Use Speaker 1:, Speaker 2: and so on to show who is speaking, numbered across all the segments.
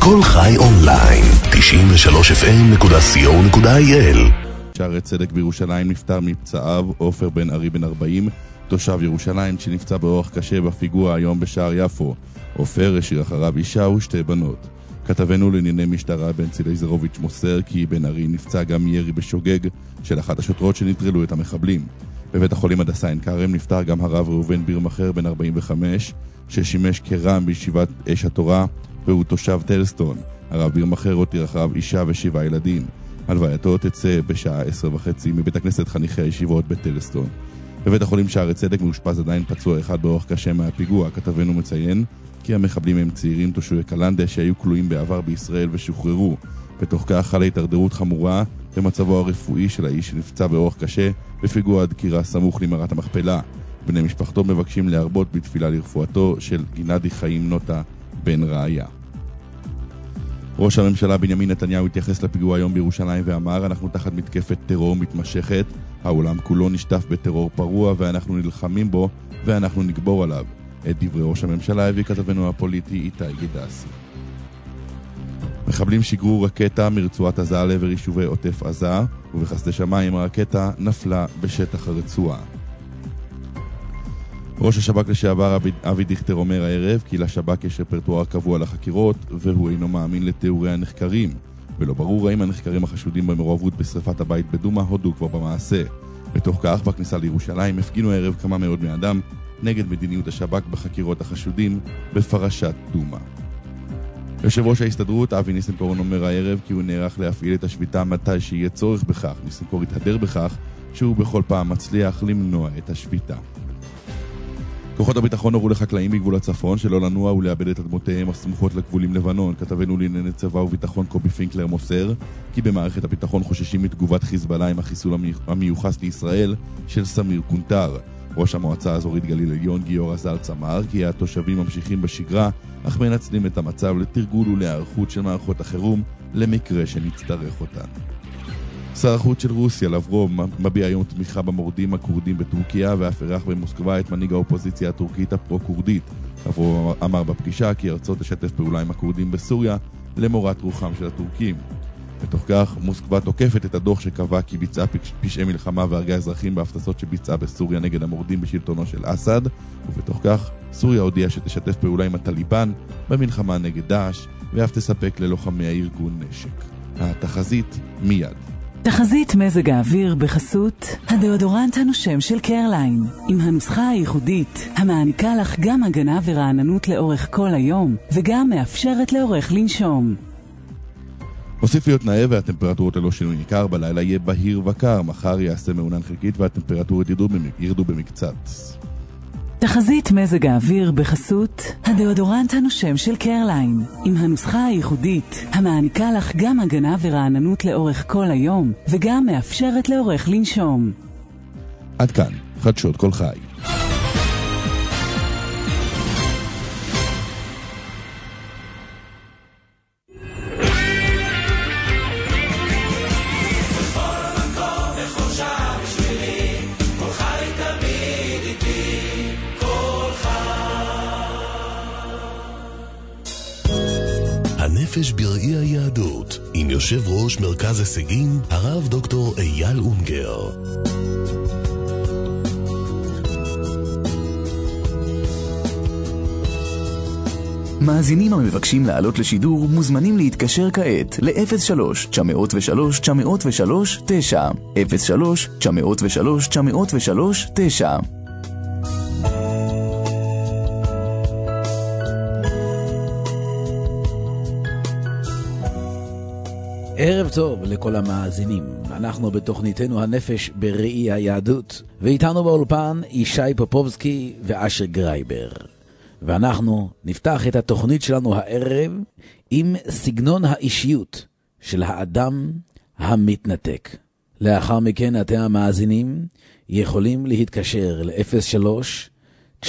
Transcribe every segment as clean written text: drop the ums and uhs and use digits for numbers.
Speaker 1: כל חי אונליין 93fm.co.il.
Speaker 2: שערי צדק בירושלים נפטר מפצעיו עופר בן ארי בן 40, תושב ירושלים שנפצע באורח קשה בפיגוע היום בשער יפו. עופר השאיר אחריו אישה ושתי בנות. כתבנו לענייני משטרה בן צילייזרוביץ' מוסר כי בן ארי נפצע גם מירי בשוגג של אחת השוטרות שנטרלו את המחבלים. בבית החולים הדסה עין כרם נפטר גם הרב ראובן בירמחר בן 45 ששימש כרם בישיבת אש התורה והוא תושב טלסטון. הרב בירמחר הותיר אחריו אישה ו7 ילדים. הלווייתו תצא בשעה 10:30 מבית הכנסת חניכי הישיבות בטלסטון. בבית החולים שערי צדק מאושפז עדיין פצוע אחד באורח קשה מהפיגוע. כתבנו מציין כי המחבלים הם צעירים תושבי קלנדה שהיו כלואים בעבר בישראל ושוחררו. בתוך כך חלה התדרדרות חמורה במצבו הרפואי של האיש שנפצע באורח קשה בפיגוע דקירה סמוך למערת המכפלה. בני משפחתו מבקשים להרבות בתפילה לרפואתו של גנדי חיים נוטה בן ראיה. ראש הממשלה בנימין נתניהו התייחס לפיגוע היום בירושלים ואמר: אנחנו תחת מתקפת טרור מתמשכת, העולם כולו נשטף בטרור פרוע ואנחנו נלחמים בו ואנחנו נגבור עליו. את דברי ראש הממשלה הביא כתבנו הפוליטי איתי גדסי. מחבלים שיגרו רקטה מרצועת עזה לעבר יישובי עוטף עזה, ובחסדי שמיים הרקטה נפלה בשטח הרצועה. ראש השב"כ לשעבר אבי דיכטר אומר הערב כי לשב"כ יש רפרטואר קבוע לחקירות והוא אינו מאמין לתיאורי הנחקרים, ולא ברור האם הנחקרים החשודים במעורבות בשריפת הבית בדומא הודו כבר במעשה. בתוך כך, בכניסה לירושלים הפגינו הערב כמה מאות בני אדם נגד מדיניות השב"כ בחקירות החשודים בפרשת דומא. יושב ראש ההסתדרות אבי ניסנקורן אומר הערב כי הוא נערך להפעיל את השביתה מתי שיהיה צורך בכך. ניסנקורן התהדר בכך שהוא בכל פעם מצליח למנוע את השביתה. כוחות הביטחון הורו לחקלאים בגבול הצפון שלא לנוע ולאבד את אדמותיהם הסמוכות לגבול עם לבנון. כתבנו לענייני צבא וביטחון קובי פינקלר מוסר כי במערכת הביטחון חוששים מתגובת חיזבאללה עם החיסול המיוחס לישראל של סמיר קונטר. ראש המועצה האזורית גליל עליון גיורא זלץ אמר כי התושבים ממשיכים בשגרה אך מנצלים את המצב לתרגול ולהיערכות של מערכות החירום למקרה שנצטרך אותן. שר החוץ של רוסיה לברוב מביע היום תמיכה במורדים הקורדים בטורקיה ואף אירח במוסקבה את מנהיג האופוזיציה הטורקית הפרו-קורדית. לברוב אמר בפגישה כי ארצו תשתף פעולה עם הקורדים בסוריה למורת רוחם של הטורקים. בתוך כך מוסקבה תוקפת את הדוח שקבע כי ביצעה פשעי מלחמה והרגה אזרחים בהפצצות שביצעה בסוריה נגד המורדים בשלטונו של אסד, ובתוך כך סוריה הודיעה שתשתף פעולה עם הטליבן במלחמה נגד דאעש ואף תספק ללוחמי הארגון נשק. התחזית מיד.
Speaker 3: תחזית מזג האוויר בחסות הדאודורנט הנושם של קרליין, עם הנוסחה הייחודית המעניקה לך גם הגנה ורעננות לאורך כל היום וגם מאפשרת לאורך לנשום.
Speaker 2: מוסיף להיות נאה והטמפרטורות ללא שינוי ניכר. בלילה יהיה בהיר וקר, מחר יעשה מעונן חלקית והטמפרטורות ירדו במקצת.
Speaker 3: תחזית מזג האוויר בחסות הדאודורנט הנושם של קרליין, עם הנוסחה הייחודית המעניקה לך גם הגנה ורעננות לאורך כל היום וגם מאפשרת לאורך לנשום.
Speaker 2: עד כאן חדשות כל חי.
Speaker 1: הנפש בראי היהדות עם יושב ראש מרכז הישגים הרב דוקטור אייל אונגר.
Speaker 4: מאזינים המבקשים לעלות לשידור מוזמנים להתקשר כעת ל-03-903-903-9 03-903-903-9.
Speaker 5: ערב טוב לכל המאזינים. אנחנו בתוכניתנו הנפש בראי היהדות, ואיתנו באולפן ישי פופובסקי ואשר גרייבר. ואנחנו נפתח את התוכנית שלנו הערב עם סגנון האישיות של האדם המתנתק. לאחר מכן אתם המאזינים יכולים להתקשר ל-03-903-903-9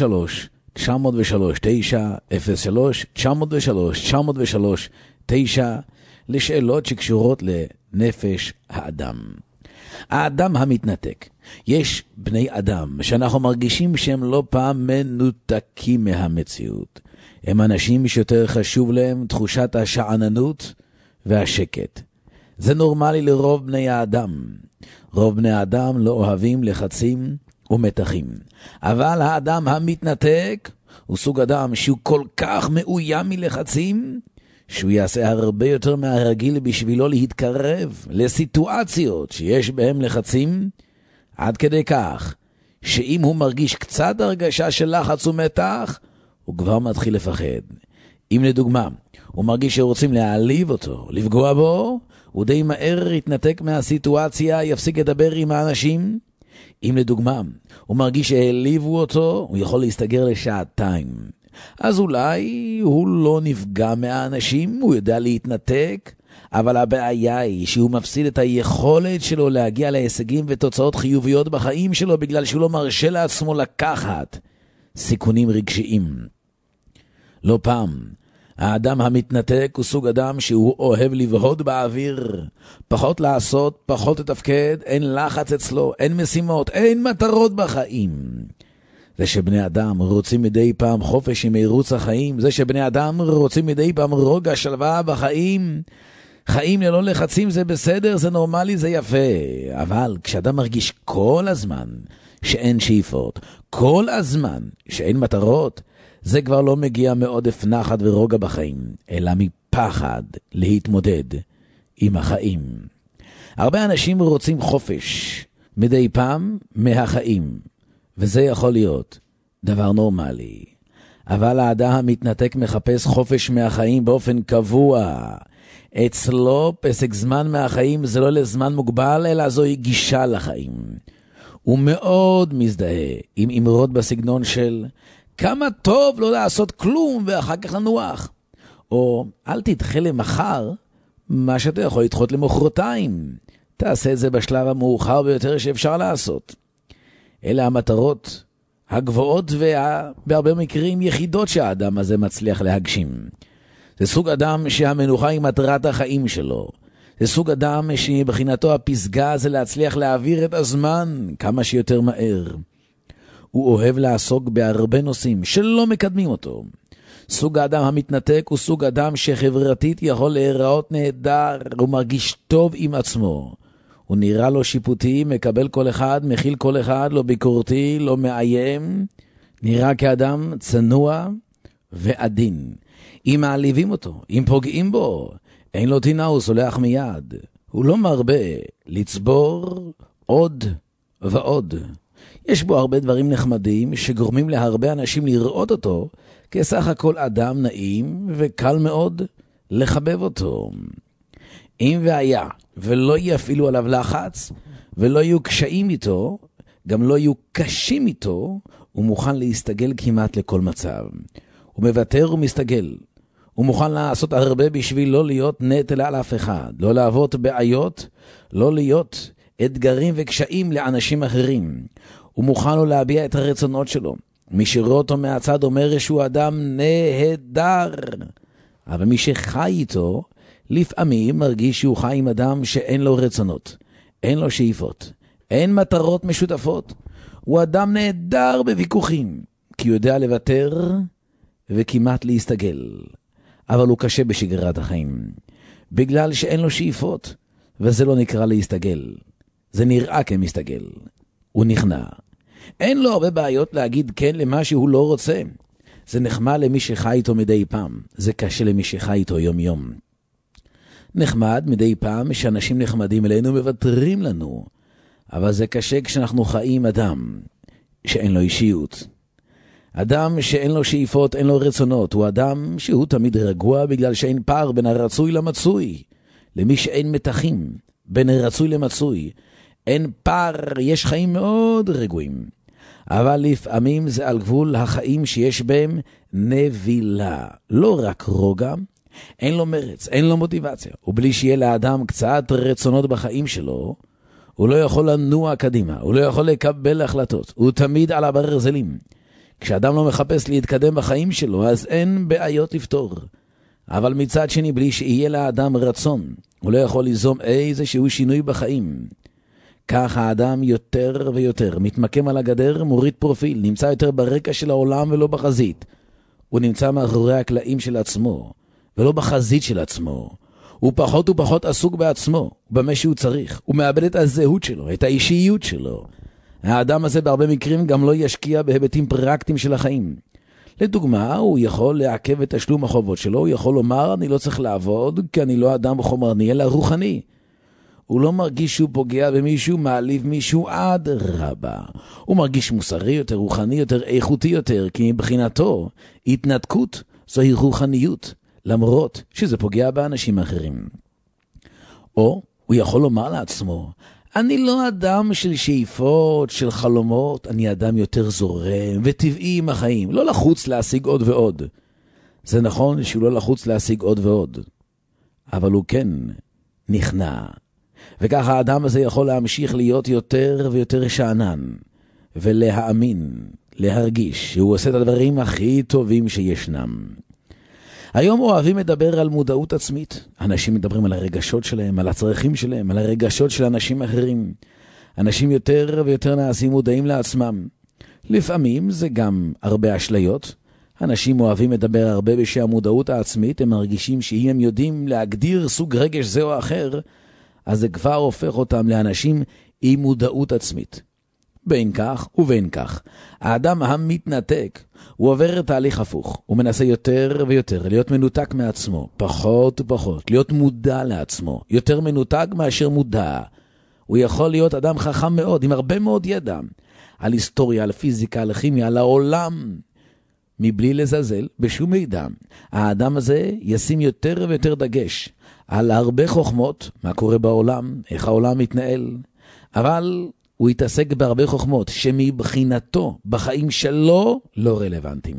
Speaker 5: 03-903-903-9 לשאלות שקשורות לנפש האדם. האדם המתנתק. יש בני אדם שאנחנו מרגישים שהם לא פעם מנותקים מהמציאות. הם אנשים שיותר חשוב להם תחושת השעננות והשקט. זה נורמלי לרוב בני האדם. רוב בני האדם לא אוהבים לחצים ומתחים. אבל האדם המתנתק הוא סוג אדם שהוא כל כך מאוים מלחצים, שהוא יעשה הרבה יותר מהרגיל בשבילו להתקרב לסיטואציות שיש בהם לחצים, עד כדי כך שאם הוא מרגיש קצת הרגשה של לחץ ומתח, הוא כבר מתחיל לפחד. אם לדוגמה, הוא מרגיש שרוצים להעליב אותו, לפגוע בו, הוא די מהר יתנתק מהסיטואציה, יפסיק לדבר עם האנשים. אם לדוגמה, הוא מרגיש שהעליבו אותו, הוא יכול להסתגר לשעתיים. אז אולי הוא לא נפגע מהאנשים, הוא יודע להתנתק, אבל הבעיה היא שהוא מפסיד את היכולת שלו להגיע להישגים ותוצאות חיוביות בחיים שלו, בגלל שהוא לא מרשה לעצמו לקחת סיכונים רגשיים. לא פעם, האדם המתנתק הוא סוג אדם שהוא אוהב לבהוד באוויר, פחות לעשות, פחות לתפקד, אין לחץ אצלו, אין משימות, אין מטרות בחיים. זה שבני אדם רוצים מדי פעם חופש עם עירוץ החיים, זה שבני אדם רוצים מדי פעם רוגע, שלווה בחיים, חיים ללא לחצים זה בסדר, זה נורמלי, זה יפה. אבל כשאדם מרגיש כל הזמן שאין שאיפות, כל הזמן שאין מטרות, זה כבר לא מגיע מעודף נחת ורוגע בחיים, אלא מפחד להתמודד עם החיים. הרבה אנשים רוצים חופש מדי פעם מהחיים, וזה יכול להיות דבר נורמלי. אבל האדם המתנתק מחפש חופש מהחיים באופן קבוע. אצלו פסק זמן מהחיים זה לא לזמן מוגבל, אלא זוהי גישה לחיים. הוא מאוד מזדהה עם אמרות בסגנון של כמה טוב לא לעשות כלום ואחר כך לנוח. או אל תדחה למחר מה שאתה יכול לדחות למחרתיים. תעשה את זה בשלב המאוחר ביותר שאפשר לעשות. אלה המטרות הגבוהות ובהרבה מקרים יחידות שהאדם הזה מצליח להגשים. זה סוג אדם שהמנוחה היא מטרת החיים שלו. זה סוג אדם שבחינתו הפסגה זה להצליח להעביר את הזמן כמה שיותר מהר. הוא אוהב לעסוק בהרבה נושאים שלא מקדמים אותו. סוג האדם המתנתק הוא סוג אדם שחברתית יכול להיראות נהדר, הוא מרגיש טוב עם עצמו. הוא נראה לו שיפוטי, מקבל כל אחד, מכיל כל אחד, לא ביקורתי, לא מאיים. נראה כאדם צנוע ועדין. אם מעליבים אותו, אם פוגעים בו, אין לו טינה, הוא סולח מיד. הוא לא מרבה לצבור עוד ועוד. יש בו הרבה דברים נחמדים שגורמים להרבה אנשים לראות אותו כסך הכל אדם נעים וקל מאוד לחבב אותו. אם והיה ולא יפעילו עליו לחץ ולא יהיו קשיים איתו, גם לא יהיו קשים איתו, הוא מוכן להסתגל כמעט לכל מצב. הוא מוותר ומסתגל. הוא מוכן לעשות הרבה בשביל לא להיות נטל על אף אחד, לא להוות בעיות, לא להיות אתגרים וקשיים לאנשים אחרים. הוא מוכן לו להביע את הרצונות שלו. מי שרואה אותו מהצד אומר שהוא אדם נהדר. אבל מי שחי איתו, לפעמים מרגיש שהוא חי עם אדם שאין לו רצונות, אין לו שאיפות, אין מטרות משותפות. הוא אדם נהדר בוויכוחים, כי הוא יודע לוותר וכמעט להסתגל. אבל הוא קשה בשגרת החיים, בגלל שאין לו שאיפות, וזה לא נקרא להסתגל. זה נראה כמסתגל. הוא נכנע. אין לו הרבה בעיות להגיד כן למה שהוא לא רוצה. זה נחמד למי שחי איתו מדי פעם. זה קשה למי שחי איתו יום יום. נחמד מדי פעם שאנשים נחמדים אלינו מבטרים לנו. אבל זה קשה כשאנחנו חיים אדם שאין לו אישיות. אדם שאין לו שאיפות, אין לו רצונות. הוא אדם שהוא תמיד רגוע בגלל שאין פער בין הרצוי למצוי. למי שאין מתחים בין הרצוי למצוי. אין פער, יש חיים מאוד רגועים. אבל לפעמים זה על גבול החיים שיש בהם נבילה. לא רק רוגע, אין לו מרץ, אין לו מוטיבציה. ובלי שיהיה לאדם קצת רצונות בחיים שלו, הוא לא יכול לנוע קדימה, הוא לא יכול לקבל החלטות. הוא תמיד על הברזלים. כשאדם לא מחפש להתקדם בחיים שלו, אז אין בעיות לפתור. אבל מצד שני, בלי שיהיה לאדם רצון, הוא לא יכול ליזום איזשהו שינוי בחיים. כך האדם יותר ויותר מתמקם על הגדר, מוריד פרופיל, נמצא יותר ברקע של העולם ולא בחזית. הוא נמצא מאחורי הקלעים של עצמו, ולא בחזית של עצמו. הוא פחות ופחות עסוק בעצמו, במה שהוא צריך. הוא מאבד את הזהות שלו, את האישיות שלו. האדם הזה בהרבה מקרים גם לא ישקיע בהיבטים פרקטיים של החיים. לדוגמה, הוא יכול לעכב את תשלום החובות שלו, הוא יכול לומר, אני לא צריך לעבוד, כי אני לא אדם חומרני, אלא רוחני. הוא לא מרגיש שהוא פוגע במישהו, מעליב מישהו, עד רבה. הוא מרגיש מוסרי יותר, רוחני יותר, איכותי יותר, כי מבחינתו, התנתקות זוהי רוחניות, למרות שזה פוגע באנשים אחרים. או הוא יכול לומר לעצמו, אני לא אדם של שאיפות, של חלומות, אני אדם יותר זורם וטבעי עם החיים, לא לחוץ להשיג עוד ועוד. זה נכון שהוא לא לחוץ להשיג עוד ועוד, אבל הוא כן נכנע. וככה האדם הזה יכול להמשיך להיות יותר ויותר שענן, ולהאמין, להרגיש שהוא עושה את הדברים הכי טובים שישנם. היום אוהבים לדבר על מודעות עצמית. אנשים מדברים על הרגשות שלהם, על הצרכים שלהם, על הרגשות של אנשים אחרים. אנשים יותר ויותר נעשים מודעים לעצמם. לפעמים זה גם הרבה אשליות. אנשים אוהבים לדבר הרבה בשביל המודעות העצמית, הם מרגישים שאם הם יודעים להגדיר סוג רגש זה או אחר, אז זה כבר הופך אותם לאנשים עם מודעות עצמית. בין כך ובין כך, האדם המתנתק, הוא עובר תהליך הפוך. הוא מנסה יותר ויותר להיות מנותק מעצמו, פחות ופחות, להיות מודע לעצמו, יותר מנותק מאשר מודע. הוא יכול להיות אדם חכם מאוד, עם הרבה מאוד ידע, על היסטוריה, על פיזיקה, על כימיה, על העולם, מבלי לזלזל בשום מידע. האדם הזה ישים יותר ויותר דגש על הרבה חוכמות, מה קורה בעולם, איך העולם מתנהל, אבל הוא יתעסק בהרבה חוכמות שמבחינתו בחיים שלו לא רלוונטיים.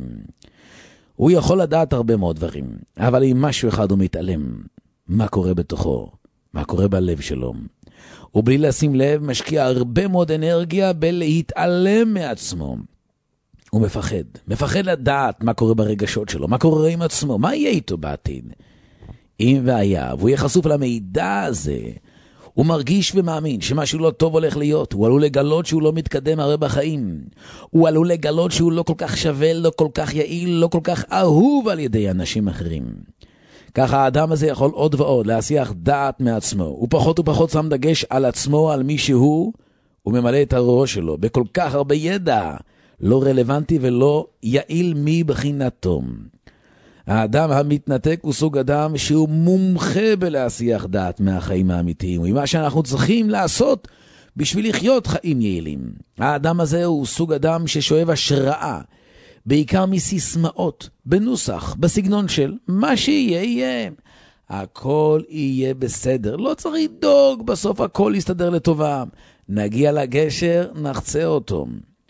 Speaker 5: הוא יכול לדעת הרבה מאוד דברים, אבל אם משהו אחד הוא מתעלם, מה קורה בתוכו, מה קורה בלב שלו. ובלי לשים לב משקיע הרבה מאוד אנרגיה בלהתעלם מעצמו. הוא מפחד לדעת מה קורה ברגשות שלו, מה קורה עם עצמו, מה יהיה איתו בעתיד. אם והיה, והוא יהיה חשוף למידע הזה, הוא מרגיש ומאמין שמשהו לא טוב הולך להיות. הוא עלול לגלות שהוא לא מתקדם הרבה בחיים. הוא עלול לגלות שהוא לא כל כך שווה, לא כל כך יעיל, לא כל כך אהוב על ידי אנשים אחרים. ככה האדם הזה יכול עוד ועוד להסיח דעת מעצמו. הוא פחות ופחות שם דגש על עצמו, על מי שהוא. הוא ממלא את הראש שלו בכל כך הרבה ידע, לא רלוונטי ולא יעיל מבחינתו. האדם המתנתק הוא סוג אדם שהוא מומחה בלהסיח דעת מהחיים האמיתיים, ומה שאנחנו צריכים לעשות בשביל לחיות חיים יעילים. האדם הזה הוא סוג אדם ששואב השראה, בעיקר מסיסמאות, בנוסח, בסגנון של מה שיהיה יהיה. הכל יהיה בסדר, לא צריך לדאוג, בסוף הכל יסתדר לטובה. נגיע לגשר, נחצה אותו.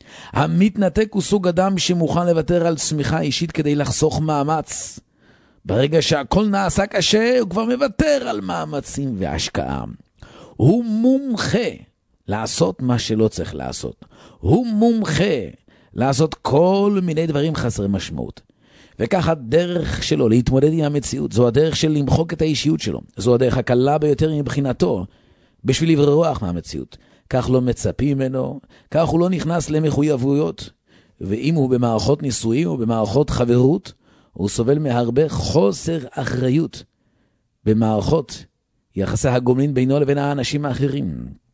Speaker 5: המתנתק הוא סוג אדם שמוכן לוותר על צמיחה אישית כדי לחסוך מאמץ. ברגע שהכל נעשה קשה, הוא כבר מוותר על מאמצים והשקעה. הוא מומחה לעשות מה שלא צריך לעשות. הוא מומחה לעשות כל מיני דברים חסרי משמעות. וכך הדרך שלו להתמודד עם המציאות, זו הדרך של למחוק את האישיות שלו. זו הדרך הקלה ביותר מבחינתו, בשביל לברוח מהמציאות. כך לא מצפים ממנו, כך הוא לא נכנס למחויבויות, ואם הוא במערכות נישואים או במערכות חברות, הוא סובל מהרבה חוסר אחריות במערכות יחסי הגומלין בינו לבין האנשים האחרים.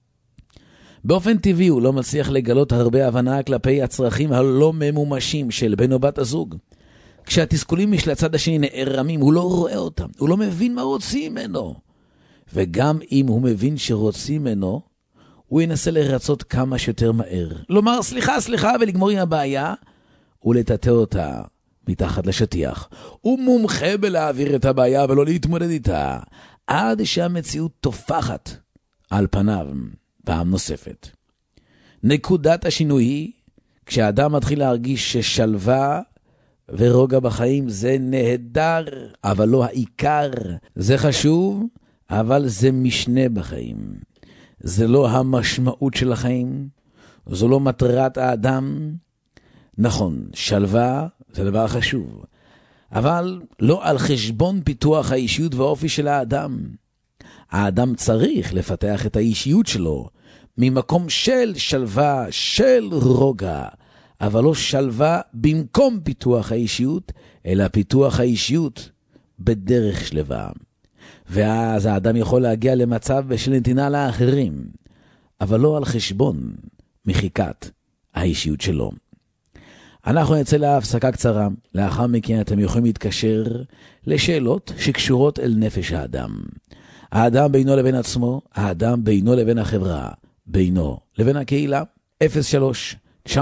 Speaker 5: באופן טבעי הוא לא מצליח לגלות הרבה הבנה כלפי הצרכים הלא ממומשים של בן או בת הזוג. כשהתסכולים משל הצד השני נערמים, הוא לא רואה אותם, הוא לא מבין מה רוצים ממנו. וגם אם הוא מבין שרוצים ממנו, הוא ינסה לרצות כמה שיותר מהר. לומר סליחה ולגמור עם הבעיה, ולטאטא אותה מתחת לשטיח. הוא מומחה בלהעביר את הבעיה ולא להתמודד איתה, עד שהמציאות תופחת על פניו פעם נוספת. נקודת השינוי היא, כשאדם מתחיל להרגיש ששלווה ורוגע בחיים זה נהדר, אבל לא העיקר. זה חשוב, אבל זה משנה בחיים. זה לא המשמעות של החיים, זו לא מטרת האדם. נכון, שלווה זה דבר חשוב, אבל לא על חשבון פיתוח האישיות והאופי של האדם. האדם צריך לפתח את האישיות שלו ממקום של שלווה, של רוגע, אבל לא שלווה במקום פיתוח האישיות, אלא פיתוח האישיות בדרך שלווה. ואז האדם יכול להגיע למצב של נתינה לאחרים, אבל לא על חשבון מחיקת האישיות שלו. אנחנו נצא להפסקה קצרה, לאחר מכן אתם יכולים להתקשר לשאלות שקשורות אל נפש האדם. האדם בינו לבין עצמו, האדם בינו לבין החברה, בינו לבין הקהילה. 03-903-903-9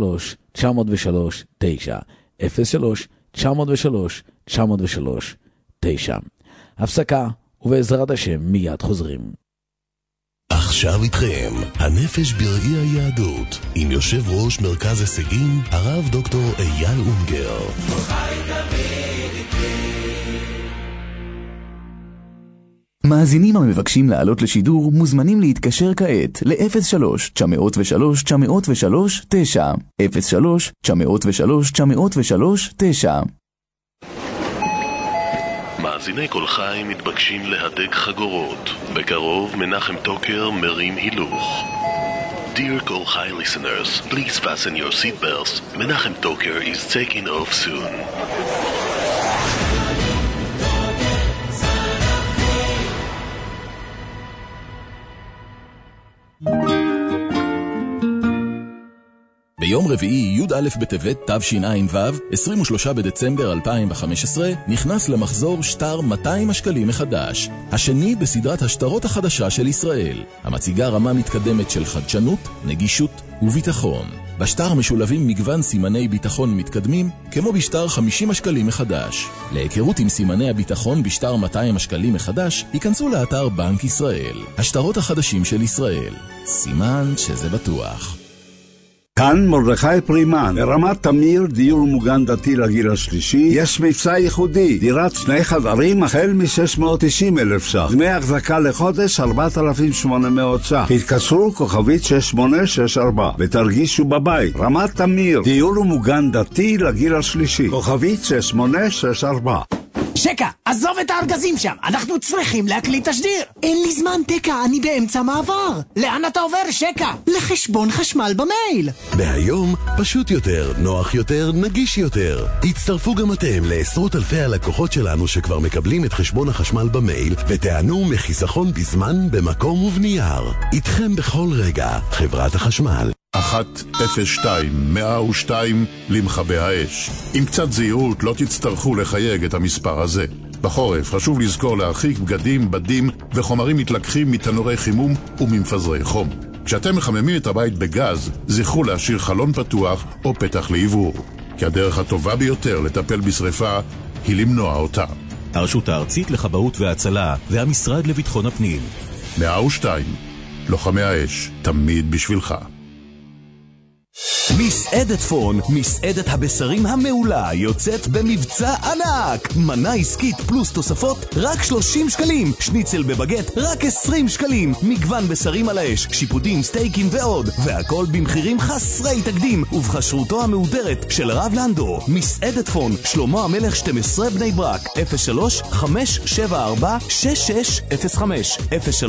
Speaker 5: 03-903-903-9 הפסקה, ובעזרת השם מיד חוזרים.
Speaker 1: עכשיו איתכם, הנפש בראי היהדות, עם יושב ראש מרכז הישגים, הרב דוקטור אייל אונגר.
Speaker 4: מאזינים המבקשים לעלות לשידור מוזמנים להתקשר כעת ל-03-903-903-9 03-903-903-9.
Speaker 1: מאזיני כל חי מתבקשים להדק חגורות. בקרוב מנחם טוקר מרים הילוך. Dear כל חי listeners, please fasten your seatbelts. מנחם טוקר is taking off soon.
Speaker 6: ביום רביעי י"א בטבת תשע"ו, 23 בדצמבר 2015, נכנס למחזור שטר 200 השקלים מחדש, השני בסדרת השטרות החדשה של ישראל, המציגה רמה מתקדמת של חדשנות, נגישות וביטחון. בשטר משולבים מגוון סימני ביטחון מתקדמים, כמו בשטר 50 השקלים מחדש. להיכרות עם סימני הביטחון בשטר 200 השקלים מחדש, ייכנסו לאתר בנק ישראל. השטרות החדשים של ישראל. סימן שזה בטוח.
Speaker 7: כאן מרדכי פרימן, ברמת תמיר, דיור מוגן דתי לגיל השלישי, יש מבצע ייחודי, דירת 2 חדרים החל מ-690,000 ש"ח, דמי החזקה לחודש 4,800 ש"ח, התקשרו כוכבית 6864 ותרגישו בבית. רמת תמיר, דיור מוגן דתי לגיל השלישי, כוכבית 6864.
Speaker 8: שקה, עזוב את הארגזים שם, אנחנו צריכים להקליט תשדיר. אין לי זמן, תקה, אני באמצע מעבר. לאן אתה עובר, שקה? לחשבון חשמל במייל.
Speaker 1: מהיום פשוט יותר, נוח יותר, נגיש יותר. הצטרפו גם אתם לעשרות אלפי הלקוחות שלנו שכבר מקבלים את חשבון החשמל במייל ותענו מחיסכון בזמן, במקום ובנייר. איתכם בכל רגע, חברת החשמל.
Speaker 9: 102-102 למכבי האש. עם קצת זהירות לא תצטרכו לחייג את המספר הזה. בחורף חשוב לזכור להרחיק בגדים, בדים וחומרים מתלקחים מתנורי חימום וממפזרי חום. כשאתם מחממים את הבית בגז, זכרו להשאיר חלון פתוח או פתח לעיבור, כי הדרך הטובה ביותר לטפל בשריפה היא למנוע אותה.
Speaker 10: הרשות הארצית לכבאות והצלה והמשרד לביטחון הפנים.
Speaker 9: 102, לוחמי האש, תמיד בשבילך.
Speaker 10: מסעדת פון, מסעדת הבשרים המעולה, יוצאת במבצע ענק. מנה עסקית פלוס תוספות, רק 30 שקלים. שניצל בבגט, רק 20 שקלים. מגוון בשרים על האש, שיפודים, סטייקים ועוד. והכל במחירים חסרי תקדים, ובחשרותו המהודרת של הרב לנדו. מסעדת פון, שלמה המלך 12 בני ברק, 03-574-6605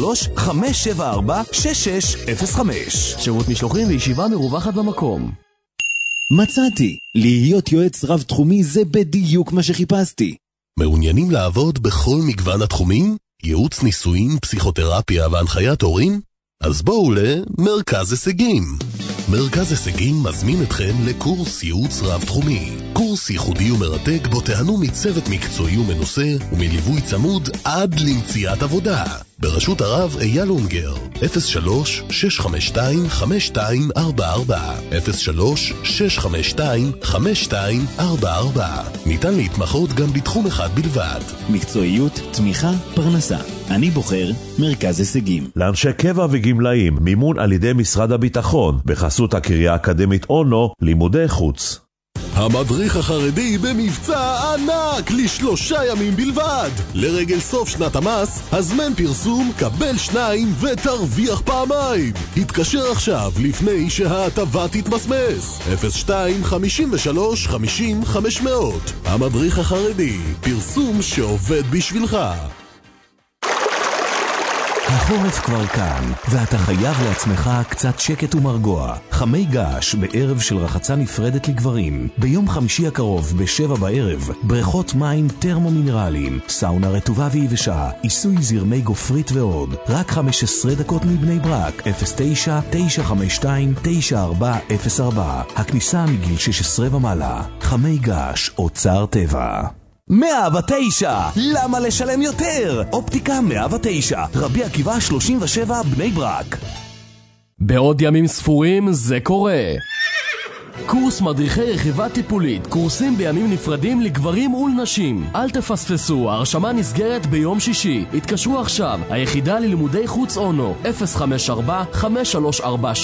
Speaker 10: 03-574-6605.
Speaker 11: שירות משלוחים וישיבה מרווחת במקום.
Speaker 12: מצאתי, להיות יועץ רב תחומי זה בדיוק מה שחיפשתי.
Speaker 1: מעוניינים לעבוד בכל מגוון התחומים? ייעוץ ניסויים, פסיכותרפיה והנחיית הורים? אז בואו למרכז הישגים. מרכז הישגים מזמין אתכם לקורס ייעוץ רב תחומי. קורס ייחודי ומרתק בו תהנו מצוות מקצועי ומנוסה ומליווי צמוד עד למציאת עבודה. בראשות הרב אייל אונגר. 03-652-5244 03-652-5244. ניתן להתמחות גם בתחום אחד בלבד.
Speaker 12: מקצועיות, תמיכה, פרנסה. אני בוחר מרכז הישגים.
Speaker 13: לאנשי קבע וגמלאים, מימון על ידי משרד הביטחון, בחסות הקריה האקדמית אונו, לימודי חוץ.
Speaker 1: המדריך החרדי במבצע ענק ל3 ימים בלבד. לרגל סוף שנת המס, הזמן פרסום, קבל 2 ותרוויח פעמיים. התקשר עכשיו לפני שההטבה תתמסמס. 02-53-50-500. המדריך החרדי, פרסום שעובד בשבילך.
Speaker 10: החורף כבר כאן, ואתה חייב לעצמך קצת שקט ומרגוע. חמי געש בערב של רחצה נפרדת לגברים. ביום חמישי הקרוב ב-7 בערב, בריכות מים טרמו-מינרליים, סאונה רטובה ויבשה, עיסוי זרמי גופרית ועוד. רק 15 דקות מבני ברק, 09-952-9404. הכניסה מגיל 16 ומעלה. חמי געש, אוצר טבע.
Speaker 11: 109! למה לשלם יותר? אופטיקה 109, רבי עקיבא 37 בני ברק.
Speaker 14: בעוד ימים ספורים זה קורה. קורס מדריכי רכיבה טיפולית, קורסים בימים נפרדים לגברים ולנשים. אל תפספסו, ההרשמה נסגרת ביום שישי. התקשרו עכשיו, היחידה ללימודי חוץ אונו, 054-5347-888,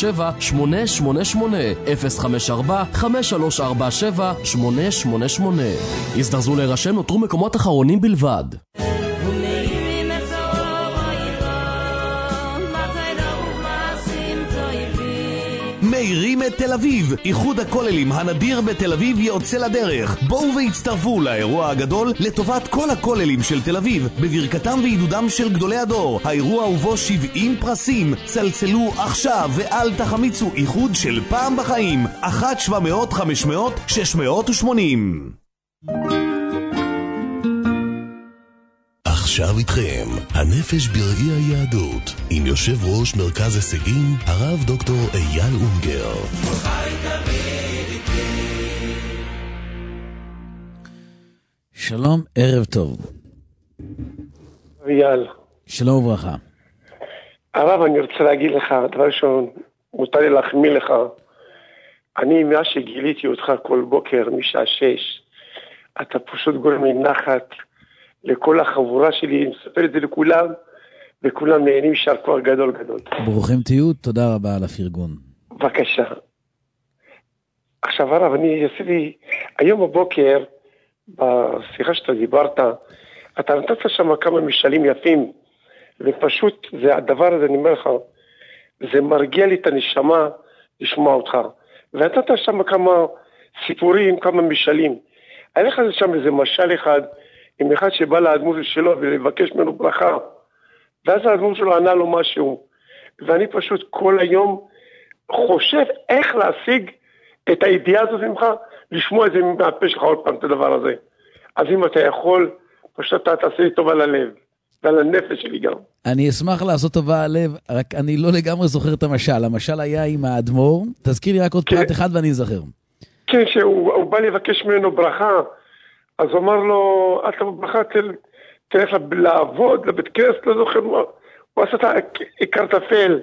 Speaker 14: 054-5347-888. הזדרזו להירשם, נותרו מקומות אחרונים בלבד.
Speaker 11: מאירים את תל אביב, איחוד הכוללים הנדיר בתל אביב יוצא לדרך. בואו והצטרפו לאירוע הגדול לטובת כל הכוללים של תל אביב, בברכתם ועידודם של גדולי הדור. האירוע ובו 70 פרסים. צלצלו עכשיו ואל תחמיצו, איחוד של פעם בחיים. 1-700-500-680.
Speaker 1: עכשיו איתכם, הנפש ברגעי היהדות, עם יושב ראש מרכז הישגים, הרב דוקטור אייל אונגר.
Speaker 5: שלום, ערב טוב.
Speaker 15: אייל.
Speaker 5: שלום וברכה.
Speaker 15: הרב, אני רוצה להגיד לך, דבר ראשון, מותר לי להחמיא לך. אני, מאז שגיליתי אותך כל בוקר, משעה 6, אתה פשוט גורם לי נחת, לכל החבורה שלי, מספר את זה לכולם, וכולם נהנים שר כבר גדול גדול.
Speaker 5: ברוכים תהיו, תודה רבה על הפרגון.
Speaker 15: בבקשה. עכשיו הרב, אני עשיתי, היום בבוקר, בשיחה שאתה דיברת, אתה נתת שם כמה משלים יפים, ופשוט זה הדבר הזה, אני אומר לך, זה מרגיע לי את הנשמה לשמוע אותך. ונתת שם כמה סיפורים, כמה משלים. היה לך שם איזה משל אחד, עם אחד שבא לאדמו"ר שלו ולבקש ממנו ברכה, ואז האדמו"ר שלו ענה לו משהו, ואני פשוט כל היום חושב איך להשיג את הידיעה הזאת ממך, לשמוע את זה מהפה שלך עוד פעם, את הדבר הזה. אז אם אתה יכול, פשוט אתה תעשה לי טובה ללב, ועל הנפש שלי גם.
Speaker 5: אני אשמח לעשות טובה על לב, רק אני לא לגמרי זוכר את המשל. המשל היה עם האדמו"ר, תזכיר לי רק עוד פרט אחד ואני אזכר.
Speaker 15: כן, שהוא בא לבקש ממנו ברכה, אז הוא אמר לו, אתה בברכה, תלך לעבוד, לבית כנסת, לא זוכר, הוא עשה את הקרטפל.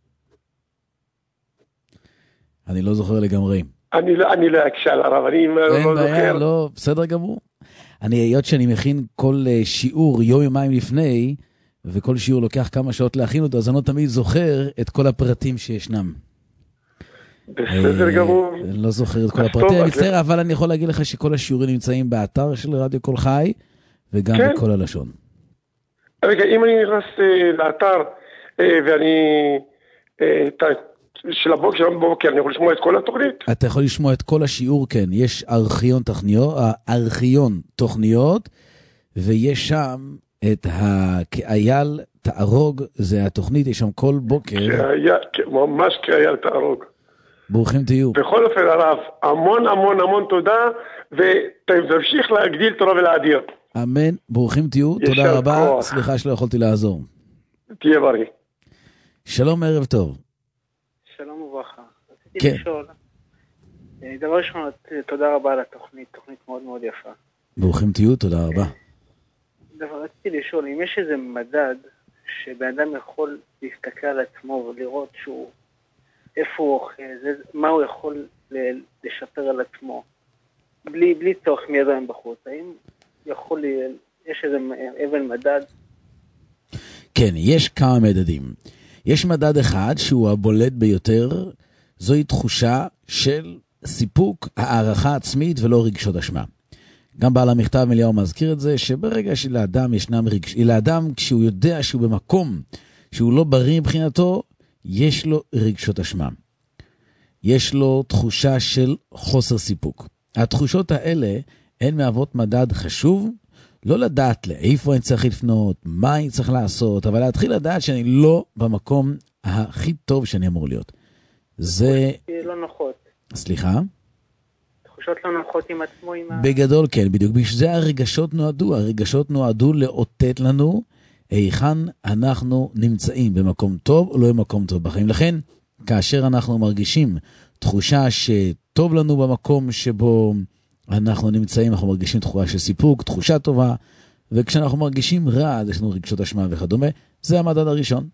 Speaker 5: אני לא זוכר לגמרי.
Speaker 15: אני לא אקשה על הרב, אני לא זוכר.
Speaker 5: לא, בסדר גמור. היות שאני מכין כל שיעור יום-יומיים לפני, וכל שיעור לוקח כמה שעות להכין אותו, אז אני לא תמיד זוכר את כל הפרטים שישנם.
Speaker 15: בסדר גמור.
Speaker 5: אני לא זוכר את כל הפרטים, אני מצטער, אבל אני יכול להגיד לך שכל השיעורים נמצאים באתר של רדיו קול חי, וגם בכל הלשון.
Speaker 15: רגע, אם אני נכנס לאתר, ואני, של הבוקר, אני יכול לשמוע את כל התוכנית?
Speaker 5: אתה יכול לשמוע את כל השיעור, כן. יש ארכיון תוכניות, ויש שם את אייל תערוג, זה התוכנית, יש שם כל בוקר.
Speaker 15: ממש כאייל תערוג.
Speaker 5: ברוכים תהיו.
Speaker 15: בכל אופן הרב, המון המון המון תודה, ותמשיך להגדיל תורה ולהדיר.
Speaker 5: אמן, ברוכים תהיו, תודה רבה, סליחה שלא יכולתי לעזור.
Speaker 15: תהיה בריא.
Speaker 5: שלום, ערב טוב.
Speaker 16: שלום וברכה.
Speaker 5: כן.
Speaker 16: רציתי לשאול, דבר ראשון, תודה רבה על התוכנית, תוכנית מאוד מאוד יפה.
Speaker 5: ברוכים תהיו, תודה רבה.
Speaker 16: רציתי לשאול, אם יש איזה מדד שבן אדם יכול להסתכל על עצמו ולראות שהוא איפה הוא אוכל, מה הוא יכול לשפר על עצמו, בלי צורך מידיים בחוץ. האם יש איזה אבן מדד?
Speaker 5: כן, יש כמה מדדים. יש מדד אחד שהוא הבולט ביותר, זוהי תחושה של סיפוק, הערכה עצמית ולא רגשות אשמה. גם בעל המכתב אליהו מזכיר את זה, שברגע שלאדם ישנם לאדם כשהוא יודע שהוא במקום שהוא לא בריא מבחינתו, יש לו רגשות אשמה. יש לו תחושה של חוסר סיפוק. התחושות האלה הן מהוות מדד חשוב, לא לדעת לאיפה אני צריך לפנות, מה אני צריך לעשות, אבל להתחיל לדעת שאני לא במקום הכי טוב שאני אמור להיות. זה...
Speaker 16: לא נוחות.
Speaker 5: סליחה?
Speaker 16: תחושות לא נוחות עם עצמו, עם
Speaker 5: בגדול כן, בדיוק. בשביל זה הרגשות נועדו לאותת לנו היכן אנחנו נמצאים, במקום טוב או לא במקום טוב בחיים. לכן, כאשר אנחנו מרגישים תחושה שטוב לנו במקום שבו אנחנו נמצאים, אנחנו מרגישים תחושה של סיפוק, תחושה טובה, וכשאנחנו מרגישים רע, יש לנו רגשות אשמה וכדומה, זה המדד הראשון.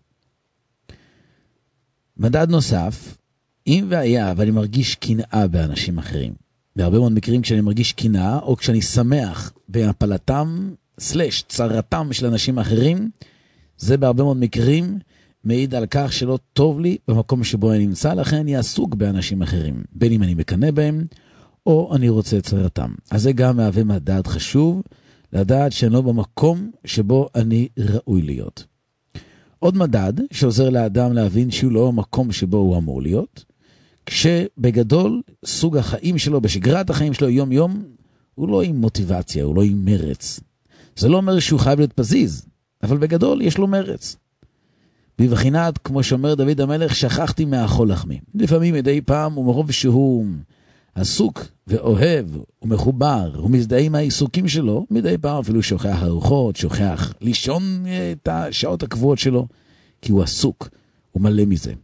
Speaker 5: מדד נוסף, אם והיה, ואני מרגיש קנאה באנשים אחרים, בהרבה מאוד מקרים כשאני מרגיש קנאה, או כשאני שמח בהפלתם, צרתם של אנשים אחרים, זה בהרבה מאוד מקרים מעיד על כך שלא טוב לי במקום שבו אני נמצא, לכן אני עסוק באנשים אחרים, בין אם אני מקנא בהם, או אני רוצה את צרתם. אז זה גם מהווה מדד חשוב, לדעת שאני לא במקום שבו אני ראוי להיות. עוד מדד שעוזר לאדם להבין שהוא לא במקום שבו הוא אמור להיות, כשבגדול סוג החיים שלו, בשגרת החיים שלו יום יום, הוא לא עם מוטיבציה, הוא לא עם מרץ. זה לא אומר שהוא חייב להיות פזיז, אבל בגדול יש לו מרץ. בבחינת, כמו שאומר דוד המלך, שכחתי מהאכול לחמי. לפעמים מדי פעם, ומרוב שהוא עסוק ואוהב ומחובר, ומזדהה עם העיסוקים שלו, מדי פעם אפילו שוכח ארוחות, שוכח לישון את השעות הקבועות שלו, כי הוא עסוק, הוא מלא מזה.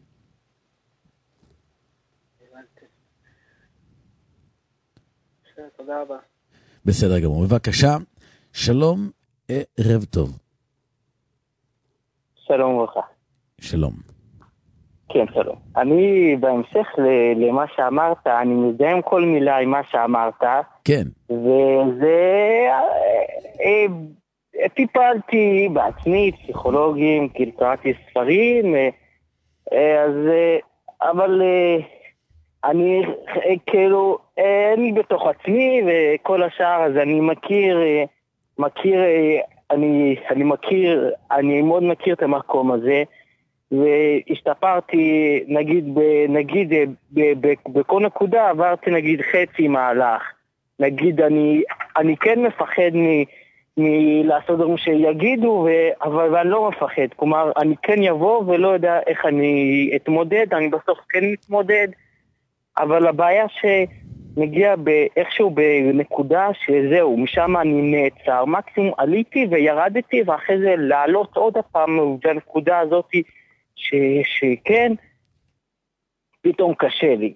Speaker 16: תודה רבה.
Speaker 5: בסדר גמור, בבקשה. שלום, ערב טוב.
Speaker 17: שלום וברכה.
Speaker 5: שלום.
Speaker 17: כן, שלום. אני בהמשך למה שאמרת, אני מזדהה עם כל מילה עם מה שאמרת.
Speaker 5: כן.
Speaker 17: וזה... טיפלתי בעצמי, פסיכולוגים, כאילו קראתי ספרים, אז... אבל אני כאילו... אני בתוך עצמי וכל השאר, אז אני אני מאוד מכיר את המקום הזה, והשתפרתי, נגיד בכל נקודה עברתי נגיד חצי מהלך. נגיד אני כן מפחד מלעשות דברים שיגידו, אבל אני לא מפחד. כלומר, אני כן יבוא ולא יודע איך אני אתמודד, אני בסוף כן מתמודד, אבל הבעיה מגיע איכשהו בנקודה שזהו, משם אני נעצר, מקסימום עליתי וירדתי, ואחרי זה לעלות עוד הפעם בנקודה הזאת שכן, פתאום קשה לי.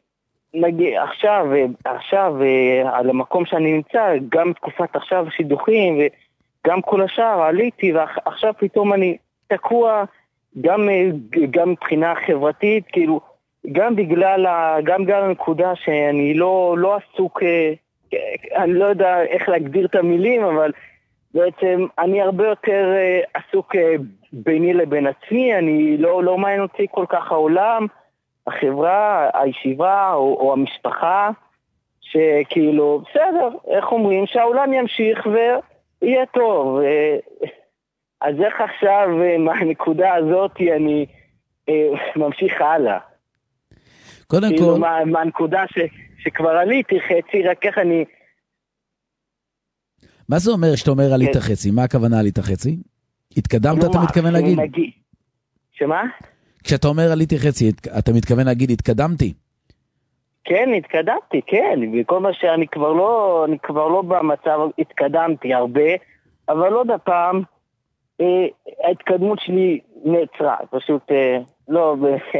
Speaker 17: עכשיו על המקום שאני נמצא, גם תקופת עכשיו שידוכים וגם כל השאר עליתי, ועכשיו פתאום אני תקוע גם מבחינה חברתית, כאילו, גם בגלל הנקודה שאני לא עסוק, אני לא יודע איך להגדיר את המילים, אבל בעצם אני הרבה יותר עסוק ביני לבין עצמי, אני לא מעניין אותי כל כך העולם, החברה, הישיבה או המשפחה, שכאילו, בסדר, איך אומרים, שהעולם ימשיך ויהיה טוב. אז איך עכשיו מהנקודה הזאת אני ממשיך הלאה?
Speaker 5: קודם כל...
Speaker 17: מהנקודה שכבר עליתי חצי, רק איך אני...
Speaker 5: מה זה אומר שאתה אומר עלית חצי? מה הכוונה עלית חצי? התקדמת אתה מתכוון להגיד?
Speaker 17: שמה?
Speaker 5: כשאתה אומר עליתי חצי, אתה מתכוון להגיד התקדמתי?
Speaker 17: כן, התקדמתי, כן. בכל מה שאני כבר לא במצב, התקדמתי הרבה, אבל עוד הפעם, ההתקדמות שלי נעצרה. פשוט לא...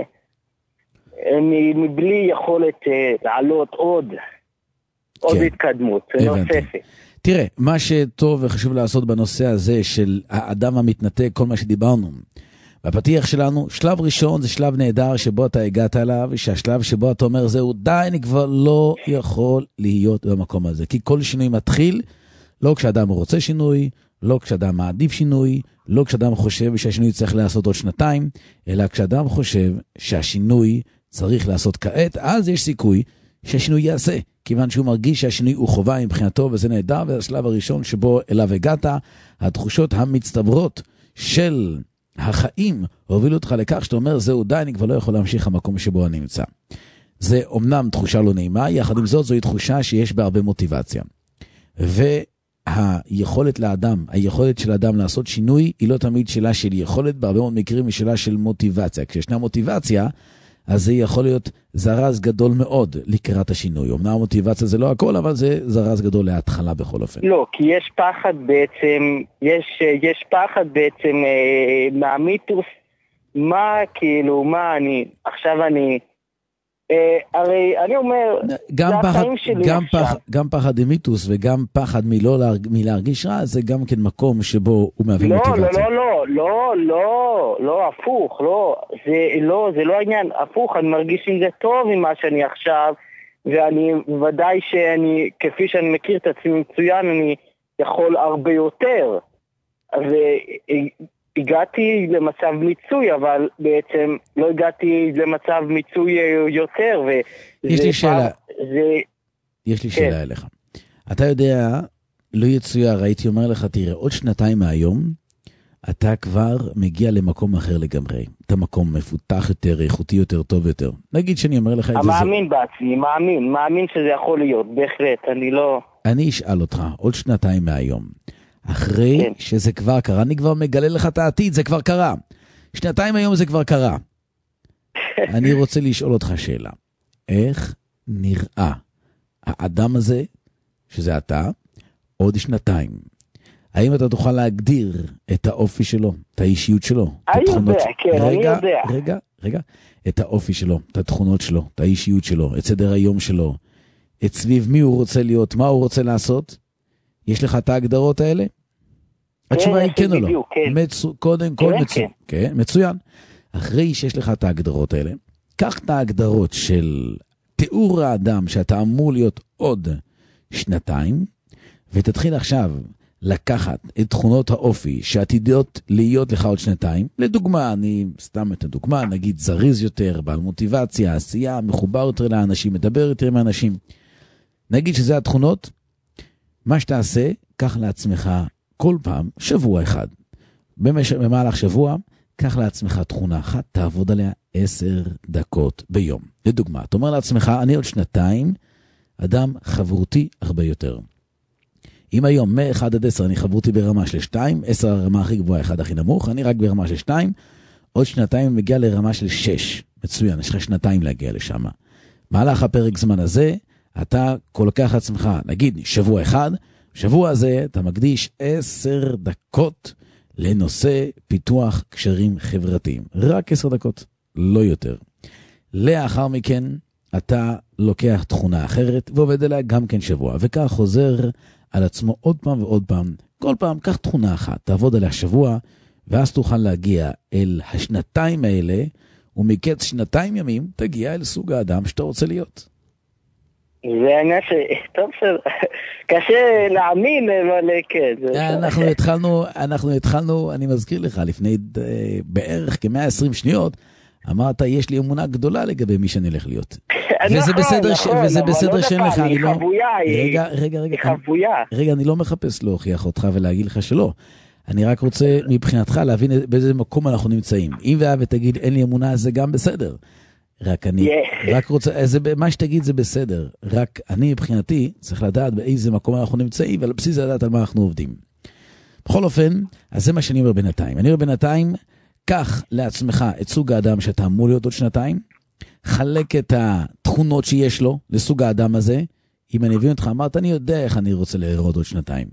Speaker 17: מבלי יכולת לעלות עוד התקדמות, זה נוספת.
Speaker 5: תראה, מה שטוב וחשוב לעשות בנושא הזה של האדם המתנתק, כל מה שדיברנו, בפתיח שלנו, שלב ראשון זה שלב נהדר שבו אתה הגעת אליו, שהשלב שבו אתה אומר זהו, די, אני כבר לא יכול להיות במקום הזה, כי כל שינוי מתחיל, לא כשאדם רוצה שינוי, לא כשאדם מעדיף שינוי, לא כשאדם חושב שהשינוי צריך לעשות עוד 2 אלא כשאדם חושב שהשינוי צריך לעשות כעת, אז יש סיכוי שהשינוי יעשה, כיוון שהוא מרגיש שהשינוי הוא חובה מבחינתו, וזה נהדר, וזה השלב הראשון שבו אליו הגעת, התחושות המצטברות של החיים הובילו אותך לכך שאתה אומר, זהו די, אני כבר לא יכול להמשיך המקום שבו אני נמצא. זה אומנם תחושה לא נעימה, יחד עם זאת זוהי תחושה שיש בה הרבה מוטיבציה. היכולת של האדם לעשות שינוי, היא לא תמיד שאלה של יכולת, בהרבה מאוד מקרים היא שאלה של מוטיבציה. כשישנה מוטיבציה, אז זה יכול להיות זרז גדול מאוד לקראת השינוי. אמנם מוטיבציה זה לא הכל, אבל זה זרז גדול להתחלה בכל אופן.
Speaker 17: לא, כי יש פחד בעצם, יש פחד בעצם מהמיתוס, עכשיו אני, הרי אני אומר,
Speaker 5: גם פחד מיתוס וגם פחד מלהרגיש רע, זה גם כן מקום שבו הוא מהווה מוטיבציה.
Speaker 17: לא, הפוך, זה לא העניין, הפוך, אני מרגיש עם זה טוב עם מה שאני עכשיו, ואני ודאי שאני, כפי שאני מכיר את עצמי מצוין, אני יכול הרבה יותר, הגעתי למצב מיצוי, אבל בעצם לא הגעתי למצב מיצוי יותר.
Speaker 5: יש לי שאלה אליך. אתה יודע, לא יצויר, הייתי אומר לך, תראה, עוד 2 מהיום, אתה כבר מגיע למקום אחר לגמרי. אתה מקום מפותח יותר, איכותי יותר, טוב יותר. נגיד שאני אומר לך את זה.
Speaker 17: מאמין בעצמי, מאמין שזה יכול להיות, בהחלט,
Speaker 5: אני אשאל אותך, עוד 2 מהיום. אחרי שזה כבר קרה, אני כבר מגלה לך את העתיד, זה כבר קרה. 2 היום זה כבר קרה. אני רוצה לשאול אותך שאלה. איך נראה האדם הזה, שזה אתה, עוד 2? האם אתה תוכל להגדיר את האופי שלו, את האישיות שלו?
Speaker 17: אני יודע.
Speaker 5: רגע. את האופי שלו, את התכונות שלו, את האישיות שלו, את סדר היום שלו, את סביב מי הוא רוצה להיות, מה הוא רוצה לעשות? יש לך את ההגדרות האלה? התשובה היא כן או לא? קודם כל מצוין. אחרי שיש לך את ההגדרות האלה, קח את ההגדרות של תיאור האדם שאתה אמור להיות עוד 2, ותתחיל עכשיו לקחת את תכונות האופי שעתידות להיות לך עוד 2. לדוגמה, אני סתם את הדוגמה, נגיד זריז יותר, בעל מוטיבציה, עשייה, מחובר יותר לאנשים, מדבר יותר עם האנשים. נגיד שזה התכונות, מה שתעשה, קח לעצמך כל פעם, שבוע אחד. במהלך שבוע, קח לעצמך תכונה אחת, תעבוד עליה 10 דקות ביום. לדוגמה, אתה אומר לעצמך, אני עוד 2, אדם חברותי הרבה יותר. אם היום מ-1 עד 10 אני חברותי ברמה של 2, 10 הרמה הכי גבוהה, 1 הכי נמוך, אני רק ברמה של 2, עוד 2 מגיע לרמה של 6. מצוין, יש לך 2 להגיע לשם. מהלך הפרק זמן הזה, אתה לוקח לעצמך, נגיד, שבוע אחד, שבוע הזה אתה מקדיש 10 דקות לנושא פיתוח קשרים חברתיים. רק 10 דקות, לא יותר. לאחר מכן, אתה לוקח תכונה אחרת ועובד עליה גם כן שבוע, וכך חוזר על עצמו עוד פעם ועוד פעם. כל פעם, קח תכונה אחת, תעבוד עליה שבוע, ואז תוכל להגיע אל 2 האלה, ומקץ 2 ימים תגיע אל סוג האדם שאתה רוצה להיות.
Speaker 17: זה העניין טוב, קשה להאמין, אבל כן.
Speaker 5: אנחנו התחלנו, אני מזכיר לך, לפני בערך כ-120 שניות, אמרת, יש לי אמונה גדולה לגבי מי שאני הולך להיות. וזה בסדר שאין לך, אני לא... רגע, אני לא מחפש להוכיח אותך ולהגיד לך שלא. אני רק רוצה מבחינתך להבין באיזה מקום אנחנו נמצאים. אם ותגיד, אין לי אמונה, זה גם בסדר. רק רוצה, מה שתגיד זה בסדר, רק אני מבחינתי צריך לדעת באיזה מקום אנחנו נמצאים, ועל בסיס לדעת על מה אנחנו עובדים. בכל אופן, אז זה מה שאני אומר בינתיים. אני אומר בינתיים, קח לעצמך את סוג האדם שאתה אמור להיות עוד 2, חלק את התכונות שיש לו לסוג האדם הזה, אם אני אבין אותך, אמרת, אני יודע איך אני רוצה להיראות עוד 2.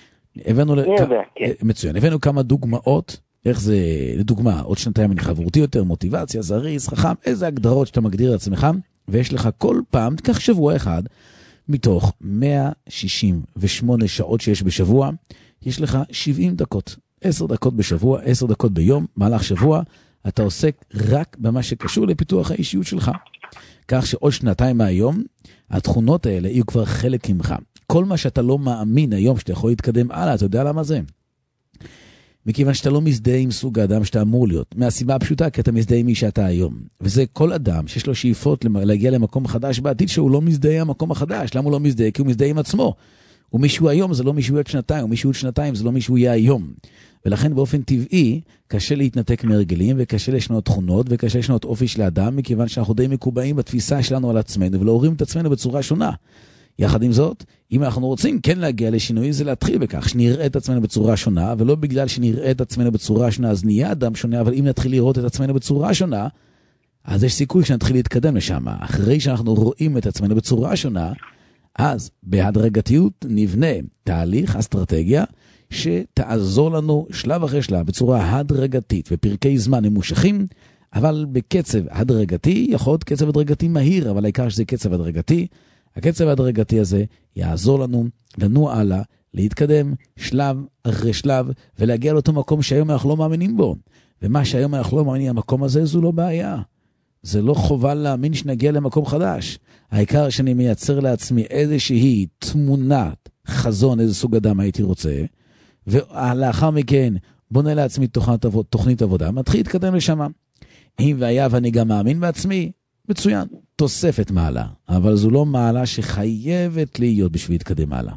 Speaker 5: מצוין, הבאנו כמה דוגמאות, איך זה, לדוגמה, עוד 2 אני חברותי יותר, מוטיבציה, זריז, חכם, איזה הגדרות שאתה מגדיר לעצמך, ויש לך כל פעם, תיקח שבוע אחד, מתוך 168 שעות שיש בשבוע, יש לך 70 דקות, 10 דקות בשבוע, 10 דקות ביום, מהלך שבוע, אתה עוסק רק במה שקשור לפיתוח האישיות שלך. כך שעוד 2 מהיום, התכונות האלה יהיו כבר חלק ממך. כל מה שאתה לא מאמין היום שאתה יכול להתקדם הלאה, אתה יודע למה זה? מכיוון שאתה לא מזדהה עם סוג האדם שאתה אמור להיות. מהסיבה הפשוטה, כי אתה מזדהה עם מי שאתה היום. וזה כל אדם שיש לו שאיפות להגיע למקום חדש בעתיד, שהוא לא מזדהה עם המקום החדש. למה הוא לא מזדהה? כי הוא מזדהה עם עצמו. ומישהו היום זה לא מישהו עוד 2, ומישהו עוד 2 זה לא מישהו יהיה היום. ולכן באופן טבעי, קשה להתנתק מהרגלים, וקשה לשנות תכונות, וקשה לשנות אופי של האדם, מכיוון שאנחנו די מקובעים בתפיסה שלנו על עצמנו, ולהורים את עצמנו בצורה שונה. יחד עם זאת, אם אנחנו רוצים כן להגיע לשינוי, זה להתחיל בכך שנראה את עצמנו בצורה שונה, ולא בגלל שנראה את עצמנו בצורה שונה, אז נהיה אדם שונה, אבל אם נתחיל לראות את עצמנו בצורה שונה, אז יש סיכוי שנתחיל להתקדם לשם. אחרי שאנחנו רואים את עצמנו בצורה שונה, אז בהדרגתיות נבנה תהליך, אסטרטגיה, שתעזור לנו שלב אחרי שלב בצורה הדרגתית ופרקי זמן ממושכים, אבל בקצב הדרגתי, יכול להיות קצב הדרגתי מהיר, אבל העיקר שזה קצב הדרגתי. הקצב הדרגתי הזה יעזור לנו לנוע הלאה, להתקדם שלב אחרי שלב, ולהגיע לאותו מקום שהיום אנחנו לא מאמינים בו. ומה שהיום אנחנו לא מאמינים, המקום הזה זו לא בעיה. זה לא חובה להאמין שנגיע למקום חדש. העיקר שאני מייצר לעצמי איזושהי תמונת חזון, איזה סוג אדם הייתי רוצה, ולאחר מכן בונה לעצמי תוכנית עבודה, מתחיל להתקדם לשם. אם והיה ואני גם מאמין בעצמי, מצוין, תוספת מעלה, אבל זו לא מעלה שחייבת להיות בשביל להתקדם מעלה.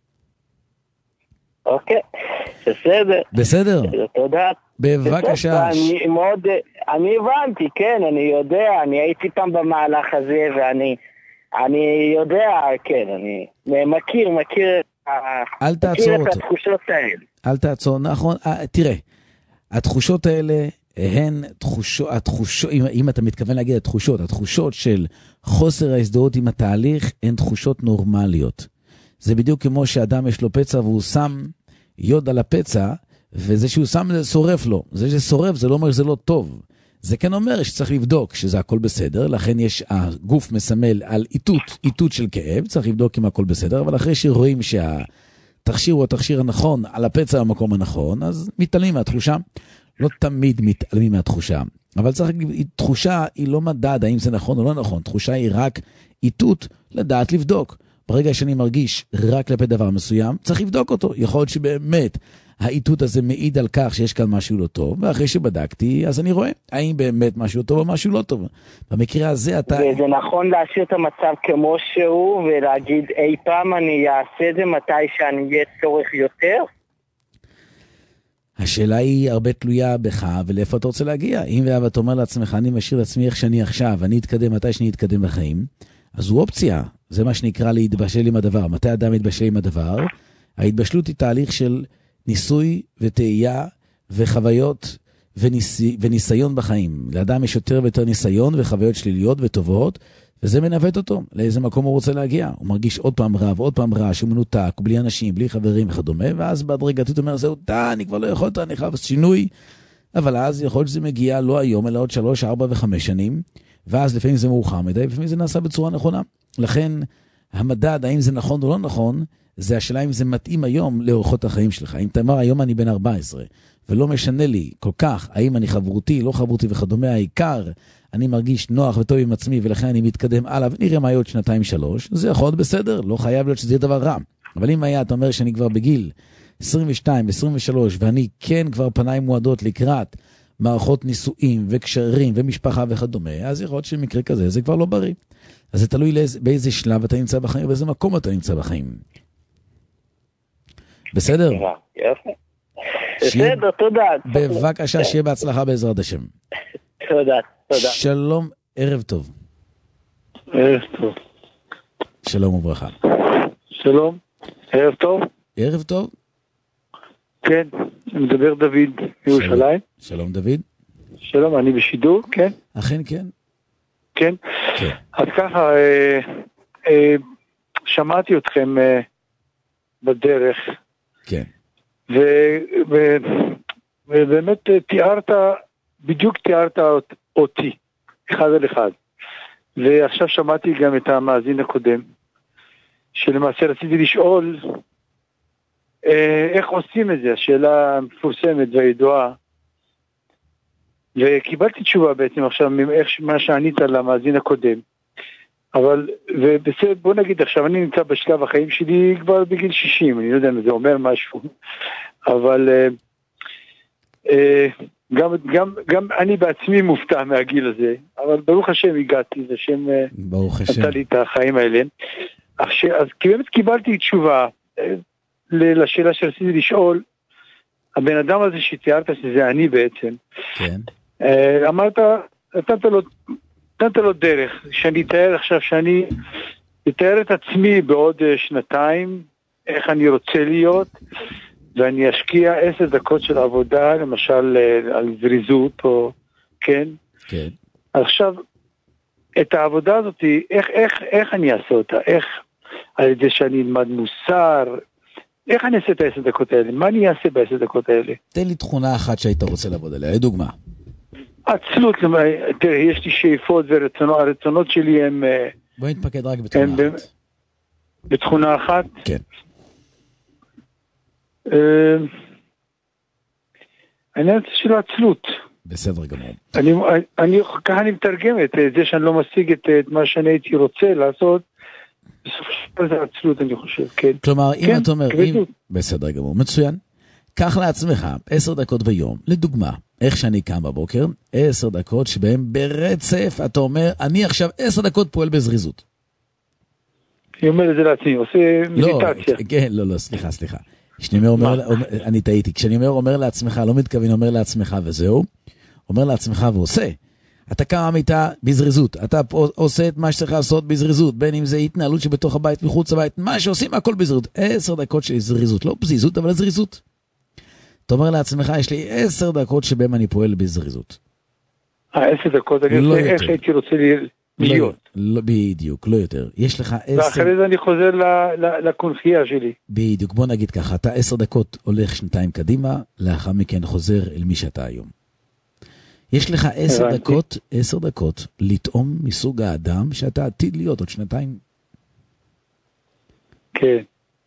Speaker 17: אוקיי, בסדר.
Speaker 5: בסדר.
Speaker 17: תודה.
Speaker 5: בבקשה.
Speaker 17: אני הבנתי, כן, אני יודע, אני הייתי פעם במהלך הזה, ואני יודע, כן, אני מכיר את התחושות האלה.
Speaker 5: אל תעצור, נכון, תראה, התחושות האלה, הן התחושות, אם אתה מתכוון להגיד התחושות של חוסר ההזדהות עם התהליך, הן תחושות נורמליות. זה בדיוק כמו שאדם יש לו פצע והוא שם יוד על הפצע, וזה שהוא שם זה שורף לו. זה ששורף זה לא אומר שזה לא טוב. זה כן אומר שצריך לבדוק שזה הכל בסדר, לכן יש, הגוף מסמל על איתות של כאב, צריך לבדוק אם הכל בסדר, אבל אחרי שרואים שהתכשיר הוא התכשיר הנכון, על הפצע המקום הנכון, אז מתעלמים מהתחושה. לא תמיד מתעלמים מהתחושה, אבל תחושה היא לא מדד, האם זה נכון או לא נכון, תחושה היא רק איתות לדעת לבדוק. ברגע שאני מרגיש רק כלפי דבר מסוים, צריך לבדוק אותו. יכול להיות שבאמת האיתות הזה מעיד על כך שיש כאן משהו לא טוב, ואחרי שבדקתי, אז אני רואה האם באמת משהו טוב או משהו לא טוב. במקרה הזה אתה...
Speaker 17: וזה נכון להשאיר את המצב כמו שהוא, ולהגיד אי פעם אני אעשה את זה מתי שאני אהיה צורך יותר?
Speaker 5: השאלה היא הרבה תלויה בך, ולאיפה אתה רוצה להגיע. אם ואתה אומר לעצמך, אני משאיר לעצמי איך שאני עכשיו, אני אתקדם מתי שאני אתקדם בחיים, אז זו אופציה. זה מה שנקרא להתבשל עם הדבר. מתי אדם מתבשל עם הדבר? ההתבשלות היא תהליך של ניסוי וטעייה וחוויות וניסיון בחיים. לאדם יש יותר ויותר ניסיון וחוויות שליליות וטובות, וזה מנווט אותו לאיזה מקום הוא רוצה להגיע. הוא מרגיש עוד פעם רע ועוד פעם רע, שהוא מנותק, בלי אנשים, בלי חברים וכדומה, ואז בהדרגתית אומר, זהו, אני כבר לא יכול, אני חייב שינוי. אבל אז יכול להיות שזה מגיע לא היום, אלא עוד 3, 4 ו5 שנים, ואז לפעמים זה מאוחר מדי, לפעמים זה נעשה בצורה נכונה. לכן המדד, האם זה נכון או לא נכון, זה השאלה אם זה מתאים היום לאורחות החיים שלך. אם אתה אומר, היום אני בן 14, ולא משנה לי כל כך, האם אני חברותי, לא חברותי וכדומה, העיקר, אני מרגיש נוח וטוב עם עצמי, ולכן אני מתקדם הלאה, ונראה מה עוד 2-3, זה יכול להיות בסדר, לא חייב להיות שזה יהיה דבר רע. אבל אם היה, אתה אומר שאני כבר בגיל 22, 23, ואני כן כבר פניים מועדות לקראת מערכות נישואים וקשרים ומשפחה וכדומה, אז יכול להיות שמקרה כזה, זה כבר לא בריא. אז זה תלוי באיזה שלב אתה נמצא בחיים, ובאיזה מקום אתה נמצא בחיים. בסדר?
Speaker 17: יפה. בסדר, תודה.
Speaker 5: בבקשה, שיהיה בהצלחה בעזרת השם.
Speaker 17: תודה, תודה.
Speaker 5: שלום, ערב טוב.
Speaker 18: ערב טוב.
Speaker 5: שלום וברכה.
Speaker 18: שלום, ערב טוב.
Speaker 5: ערב טוב.
Speaker 18: כן, מדבר דוד מירושלים.
Speaker 5: שלום דוד.
Speaker 18: שלום, אני בשידור, כן.
Speaker 5: אכן כן.
Speaker 18: כן. אז ככה, שמעתי אתכם בדרך.
Speaker 5: כן.
Speaker 18: ובאמת בדיוק תיארת אותי, אחד על אחד. ועכשיו שמעתי גם את המאזין הקודם, שלמעשה רציתי לשאול, איך עושים את זה? השאלה המפורסמת והידועה. וקיבלתי תשובה בעצם עכשיו, מה שענית למאזין הקודם. אבל, ובסדר, בוא נגיד עכשיו, אני נמצא בשלב החיים שלי כבר בגיל 60, אני לא יודע אם זה אומר משהו, אבל גם אני בעצמי מופתע מהגיל הזה, אבל ברוך השם הגעתי, זה שם נתן לי את החיים האלה. אז באמת קיבלתי תשובה לשאלה שרציתי לשאול, הבן אדם הזה שתיארת שזה אני בעצם,
Speaker 5: כן.
Speaker 18: אמרת, נתת לו דרך, שאני אתאר עכשיו שאני לתאר את עצמי בעוד שנתיים, איך אני רוצה להיות, ואני אשקיע 10 דקות של עבודה, למשל על זריזות, או כן.
Speaker 5: כן.
Speaker 18: עכשיו, את העבודה הזאת, איך אני אעשה אותה? איך, על ידי שאני אלמד מוסר, איך אני אעשה את 10 דקות האלה? מה אני אעשה ב10 דקות האלה?
Speaker 5: תן לי תכונה אחת שהיית רוצה לעבוד עליה, לדוגמה.
Speaker 18: עצלות, תראה, יש לי שאיפות ורצונות, הרצונות שלי הם...
Speaker 5: בוא נתפקד רק בתכונה אחת.
Speaker 18: בתכונה אחת?
Speaker 5: כן.
Speaker 18: אני רוצה של עצלות.
Speaker 5: בסדר גמור.
Speaker 18: ככה אני מתרגם את זה שאני לא משיג את מה שאני הייתי רוצה לעשות, בסופו של דבר זה עצלות, אני חושב, כן.
Speaker 5: כלומר, אם אתה אומר, בסדר גמור, מצוין. קח לעצמך 10 דקות ביום, לדוגמה, איך שאני קם בבוקר, 10 דקות שבהם ברצף אתה אומר, אני עכשיו 10 דקות פועל בזריזות.
Speaker 18: אני אומר את זה לעצמי, עושה מדיטציה.
Speaker 5: כן, לא, סליחה. כשאני אני טעיתי, כשאני אומר לעצמך, לא מתכוון, אומר לעצמך וזהו, אומר לעצמך ועושה. אתה קם המיטה בזריזות, אתה עושה את מה שצריך לעשות בזריזות, בין אם זה התנהלות שבתוך הבית, מחוץ הבית, מה שעושים הכל בזריזות. 10 דקות של זריזות, לא פזיזות, אבל זריזות. אתה אומר לעצמך, יש לי 10 דקות שבהם אני פועל בזריזות.
Speaker 18: 10 דקות, אני רוצה איך הייתי רוצה להיות.
Speaker 5: לא, בדיוק, לא יותר. יש לך 10...
Speaker 18: ואחרי זה אני חוזר לקונחייה שלי.
Speaker 5: בדיוק, בוא נגיד ככה, אתה 10 דקות הולך 2 קדימה, לאחר מכן חוזר אל מי שאתה היום. יש לך 10 דקות לטעום מסוג האדם שאתה עתיד להיות עוד 2.
Speaker 18: כן.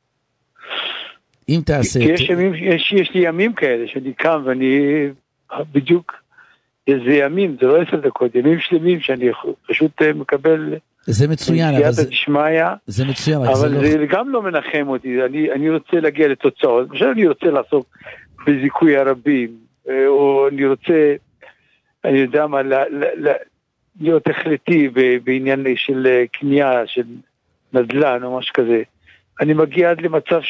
Speaker 5: אם תעשה...
Speaker 18: יש לי ימים כאלה שאני קם ואני בדיוק... איזה ימים, זה לא 10 דקות, ימים שלמים שאני פשוט מקבל...
Speaker 5: זה מצוין,
Speaker 18: זה מצוין, אבל זה גם לא מנחם אותי, אני רוצה להגיע לתוצאות, אני רוצה לעסוק בזיכוי הרבים, או אני רוצה, אני יודע מה, להיות החלטי בעניין של קנייה, של נדל"ן או משהו כזה. אני מגיע עד למצב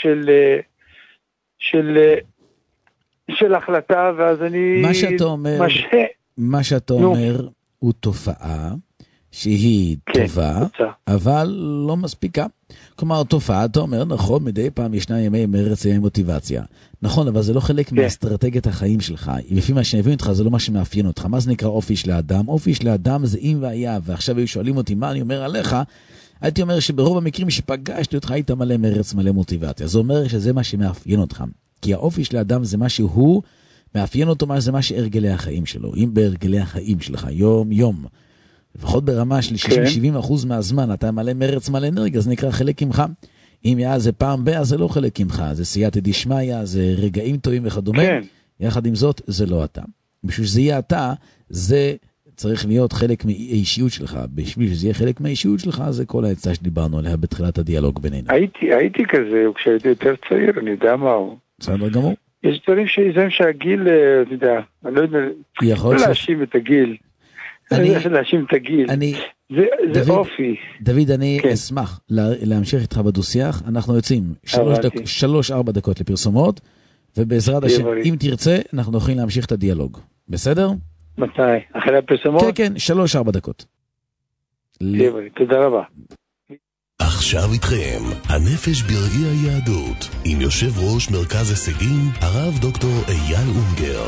Speaker 18: של החלטה, ואז אני...
Speaker 5: מה שאתה אומר הוא תופעה שהיא טובה, אבל לא מספיקה. כלומר, תופעה, אתה אומר, נכון, מדי פעם ישנה ימי מרץ, ימי מוטיבציה. נכון, אבל זה לא חלק מאסטרטגיית החיים שלך. לפי מה שאני מבין אותך, זה לא מה שמאפיין אותך. מה זה נקרא אופי של האדם? אופי של האדם זה אם והיה, ועכשיו היו שואלים אותי מה אני אומר עליך, הייתי אומר שברוב המקרים שפגשתי אותך, היית מלא מרץ, מלא מוטיבציה. זה אומר שזה מה שמאפיין אותך. כי האופי של האדם זה מה שהוא מאפיין אותו, זה מה שהרגלי החיים שלו. אם בהרגלי החיים שלך, יום, לפחות ברמה של 60-70% מהזמן, אתה מלא מרץ, מלא אנרגיה, זה נקרא חלק ממך. אם זה פעם באה, זה לא חלק ממך, זה סייעתא דשמיא, זה רגעים טובים וכדומה. יחד עם זאת, זה לא אתה. בשביל שזה יהיה אתה, זה צריך להיות חלק מהאישיות שלך. בשביל שזה יהיה חלק מהאישיות שלך, זה כל העצה שדיברנו עליה בתחילת הדיאלוג בינינו.
Speaker 18: הייתי כזה, כשהייתי יותר צעיר, אני יודע מה הוא.
Speaker 5: בסדר גמור.
Speaker 18: יש דברים שהגיל, אתה יודע, אני לא יודע, לא להאשים את הגיל. אני להאשים את הגיל. זה אופי.
Speaker 5: דוד, אני אשמח להמשיך איתך בדו-שיח. אנחנו יוצאים 3-4 דקות לפרסומות, ובעזרת השם, אם תרצה, אנחנו יכולים להמשיך את הדיאלוג. בסדר?
Speaker 18: מתי? אחרי הפרסומות?
Speaker 5: כן, 3-4 דקות.
Speaker 18: תודה רבה.
Speaker 1: עכשיו איתכם, הנפש ברגעי היהדות, עם יושב ראש מרכז הישגים, הרב דוקטור אייל אונגר.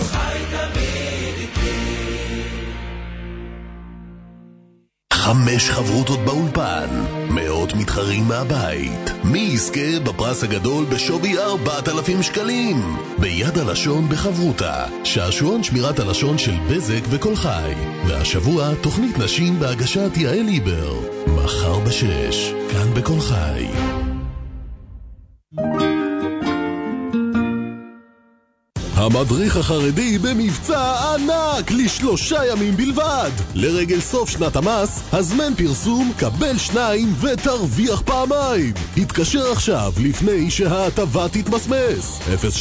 Speaker 1: 5 חברותות באולפן, 100 מתחרים מהבית. מי יזכה בפרס הגדול בשווי 4,000 שקלים? ביד הלשון בחברותה, שעשועון שמירת הלשון של בזק וכל חי. והשבוע תוכנית נשים בהגשת יעל ליבר. מחר ב6, כאן בכל חי. המדריך החרדי במבצע ענק ל3 ימים בלבד. לרגל סוף שנת המס, הזמן פרסום, קבל 2 ותרוויח פעמיים. התקשר עכשיו לפני שההטבה תתמסמס.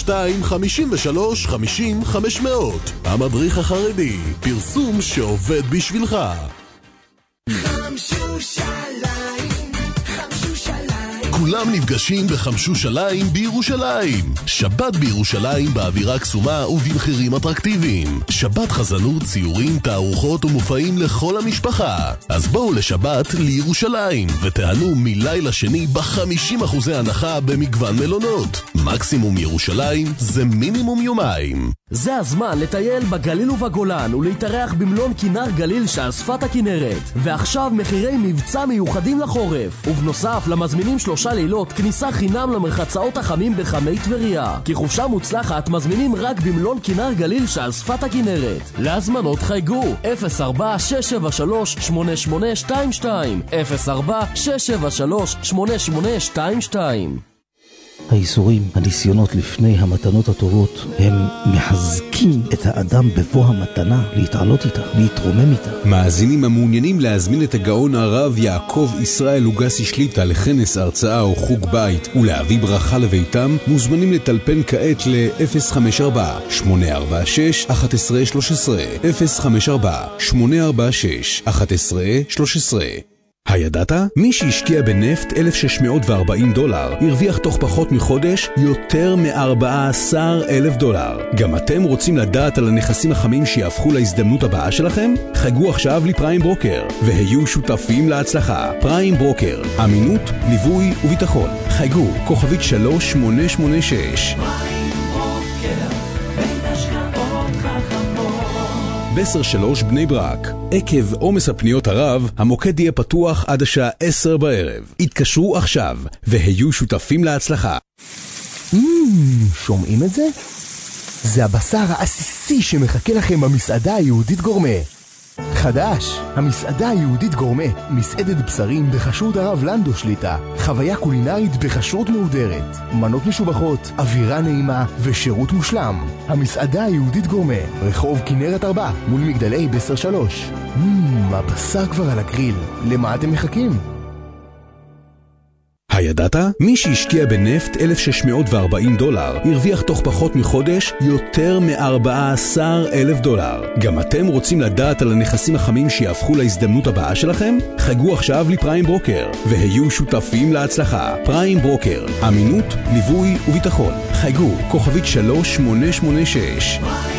Speaker 1: 02-53-50-500. המדריך החרדי, פרסום שעובד בשבילך. כולם נפגשים בחמשושליים בירושלים. שבת בירושלים באווירה קסומה ובמחירים אטרקטיביים. שבת חזנות, ציורים, תערוכות ומופעים לכל המשפחה. אז בואו לשבת לירושלים ותענו מלילה שני ב50% הנחה במגוון מלונות. מקסימום ירושלים זה מינימום יומיים.
Speaker 14: זה הזמן לטייל בגליל ובגולן ולהתארח במלון כינר גליל שעל שפת הכנרת. ועכשיו מחירי מבצע מיוחדים לחורף. ובנוסף למזמינים 3 לילות כניסה חינם למרחצאות החמים בחמי טבריה. כי חופשה מוצלחת מזמינים רק במלון כינר גליל שעל שפת הכנרת. להזמנות חייגו 04-673-8822 04-673-8822.
Speaker 19: האיסורים, הניסיונות לפני המתנות הטובות, הם מחזקים את האדם בבוא המתנה להתעלות איתה, להתרומם איתה.
Speaker 12: מאזינים המעוניינים להזמין את הגאון הרב יעקב ישראל לוגסי שליטה לכנס הרצאה או חוג בית ולהביא ברכה לביתם, מוזמנים לטלפן כעת ל-054-846-1113 054-846-1113. הידעת? מי שהשקיע בנפט $1,640 הרוויח תוך פחות מחודש יותר $14,000. גם אתם רוצים לדעת על הנכסים החמים שיהפכו להזדמנות הבאה שלכם? חגו עכשיו לפריים ברוקר והיו שותפים להצלחה. פריים ברוקר, אמינות, ליווי וביטחון. חגו כוכבית 3886. בסר 3 בני ברק. עקב עומס הפניות הרב, המוקד יהיה פתוח עד השעה 10 בערב. התקשרו עכשיו והיו שותפים להצלחה.
Speaker 20: שומעים את זה? זה הבשר העסיסי שמחכה לכם במסעדה היהודית גורמה. חדש, המסעדה היהודית גורמה, מסעדת בשרים בחשרות הרב לנדו שליטה, חוויה קולינרית בחשרות מהודרת, מנות משובחות, אווירה נעימה ושירות מושלם. המסעדה היהודית גורמה, רחוב כנרת 4 מול מגדלי בסר 3. הבשר כבר על הגריל, למה אתם מחכים?
Speaker 12: הידעת? מי שהשקיע בנפט $1,640 הרוויח תוך פחות מחודש יותר $14,000. גם אתם רוצים לדעת על הנכסים החמים שיהפכו להזדמנות הבאה שלכם? חגו עכשיו לפריים ברוקר והיו שותפים להצלחה. פריים ברוקר, אמינות, ליווי וביטחון. חגו כוכבית 3886.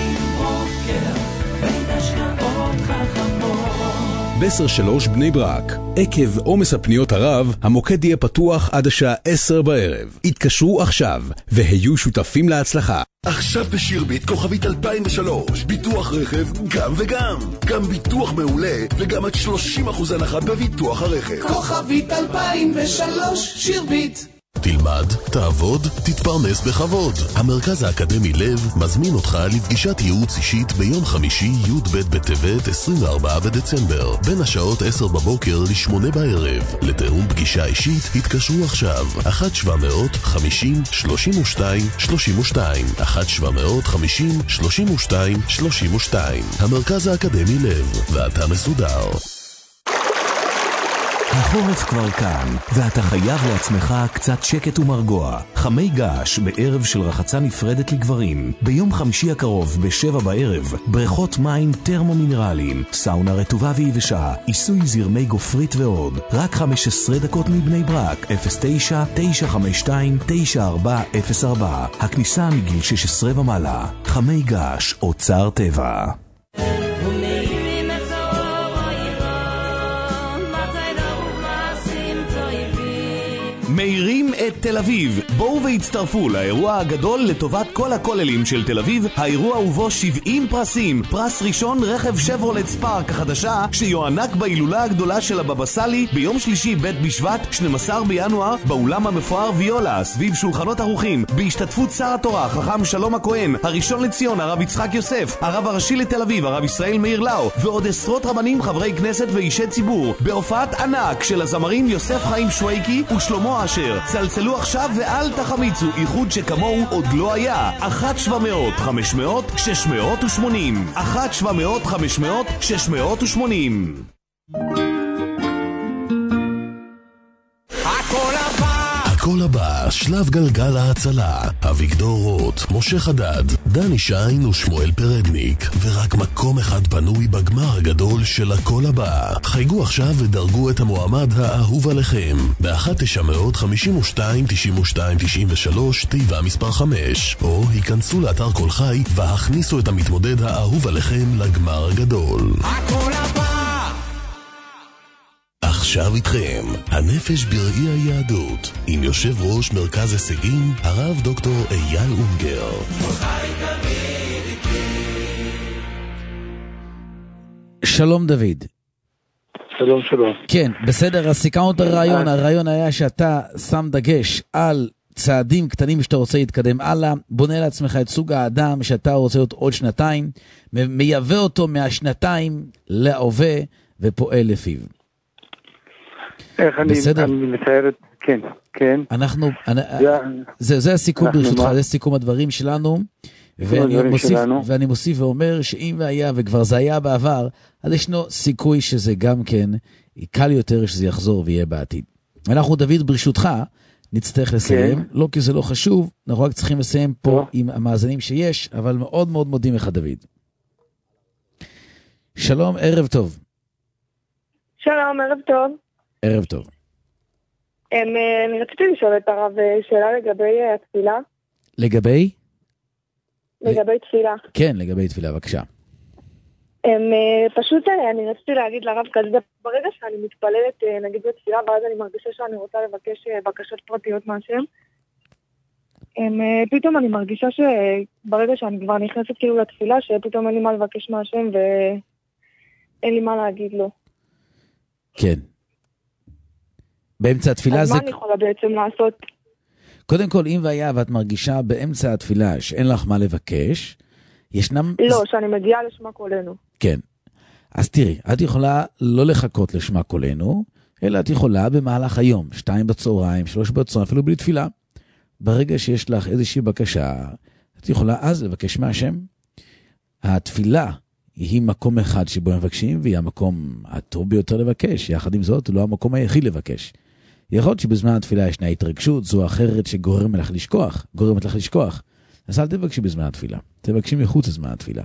Speaker 12: בסר 3 בני ברק. עקב עומס הפניות הרב, המוקד יהיה פתוח עד השעה 10 בערב. התקשרו עכשיו והיו שותפים להצלחה.
Speaker 1: עכשיו בשירביט כוכבית 2003 ביטוח רכב גם וגם. גם ביטוח מעולה וגם עד 30% הנחה בביטוח הרכב.
Speaker 8: כוכבית 2003 שירביט.
Speaker 1: תלמד, תעבוד, תתפרנס בכבוד. המרכז האקדמי לב מזמין אותך לפגישת ייעוץ אישית ביום חמישי י"ב בטבת 24 בדצמבר בין השעות 10 בבוקר ל8 בערב. לתאום פגישה אישית התקשרו עכשיו 1-750-32-32 1-750-32-32. המרכז האקדמי לב, ואתה מסודר.
Speaker 11: החורף כבר כאן, ואתה חייב לעצמך קצת שקט ומרגוע. חמי געש בערב של רחצה נפרדת לגברים. ביום חמישי הקרוב ב7 בערב, בריכות מים טרמו-מינרליים, סאונה רטובה ויבשה, עיסוי זרמי גופרית ועוד. רק 15 דקות מבני ברק, 09-952-9404. הכניסה מגיל 16 ומעלה. חמי געש, אוצר טבע. מאירים את תל אביב. בואו והצטרפו לאירוע הגדול לטובת כל הכוללים של תל אביב. האירוע ובו 70 פרסים. פרס ראשון רכב שברולט ספארק החדשה שיוענק בהילולה הגדולה של הבבא סאלי ביום שלישי ב' בשבט 12 בינואר באולם המפואר ויולה סביב שולחנות ערוכים בהשתתפות שר התורה חכם שלום הכהן, הראשון לציון הרב יצחק יוסף, הרב הראשי לתל אביב הרב ישראל מאיר לאו ועוד עשרות רבנים, חברי כנסת ואישי ציבור בהופעת ענק של הזמרים יוסף חיים שוויקי ושלמה אשר. צלצלו עכשיו ואל תחמיצו, איחוד שכמוהו עוד לא היה. 1-700-500-680 1-700-500-680.
Speaker 1: הכל הבא בשלב גלגל ההצלה, אביגדור רוט, משה חדד, דני שיין ושמואל פרדניק, ורק מקום אחד פנוי בגמר הגדול של הכל הבא. חייגו עכשיו ודרגו את המועמד האהוב עליכם ב-1-900-52-92-93 תיבה מספר 5, או היכנסו לאתר כל חי והכניסו את המתמודד האהוב עליכם לגמר הגדול. הכל הבא! עכשיו איתכם, הנפש בראי היהדות, עם יושב ראש מרכז הישגים, הרב דוקטור אייל אונגר.
Speaker 5: שלום דוד.
Speaker 18: שלום, שלום.
Speaker 5: כן, בסדר, אז סיכמנו את הרעיון. הרעיון היה שאתה שם דגש על צעדים קטנים שאתה רוצה להתקדם הלאה, בונה לעצמך את סוג האדם שאתה רוצה להיות עוד שנתיים, מייבא אותו מהשנתיים להווה ופועל לפיו.
Speaker 18: איך אני מתאר את... כן, כן.
Speaker 5: זה הסיכום ברשותך, זה סיכום הדברים שלנו, ואני מוסיף ואומר שאם והיה, וכבר זה היה בעבר, אז ישנו סיכוי שזה גם כן קל יותר שזה יחזור ויהיה בעתיד. אנחנו דוד ברשותך נצטרך לסיים, לא כי זה לא חשוב, אנחנו רק צריכים לסיים פה עם המאזנים שיש, אבל מאוד מאוד מודים לך דוד. שלום, ערב טוב.
Speaker 21: שלום, ערב טוב.
Speaker 5: ערב טוב.
Speaker 21: אני רציתי לשאול את הרב שאלה לגבי התפילה.
Speaker 5: לגבי?
Speaker 21: לגבי תפילה.
Speaker 5: כן, לגבי תפילה, בבקשה.
Speaker 21: פשוט אני רציתי להגיד לרב כזה, ברגע שאני מתפללת נגיד בתפילה, ואז אני מרגישה שאני רוצה לבקש בקשות פרטיות מהשם, פתאום אני מרגישה שברגע שאני כבר נכנסת כאילו לתפילה, שפתאום אין לי מה לבקש מהשם ואין לי מה להגיד לו.
Speaker 5: כן. באמצע התפילה
Speaker 21: אז מה אני יכולה בעצם לעשות?
Speaker 5: קודם כל, אם והיה ואת מרגישה באמצע התפילה שאין לך מה לבקש, ישנם...
Speaker 21: לא, שאני מגיעה לשמה קולנו.
Speaker 5: כן. אז תראי, את יכולה לא לחכות לשמה קולנו, אלא את יכולה במהלך היום, 2 בצהריים, 3 בצהריים, אפילו בלי תפילה. ברגע שיש לך איזושהי בקשה, את יכולה אז לבקש מהשם. התפילה היא מקום אחד שבו מבקשים, והיא המקום הטוב ביותר לבקש. יחד עם זאת, הוא לא המקום היחיד לבקש. יכול להיות שבזמן התפילה ישנה התרגשות, זו אחרת שגורמת לך לשכוח. אז אל תבקשי בזמן התפילה. תבקשי מחוץ לזמן התפילה.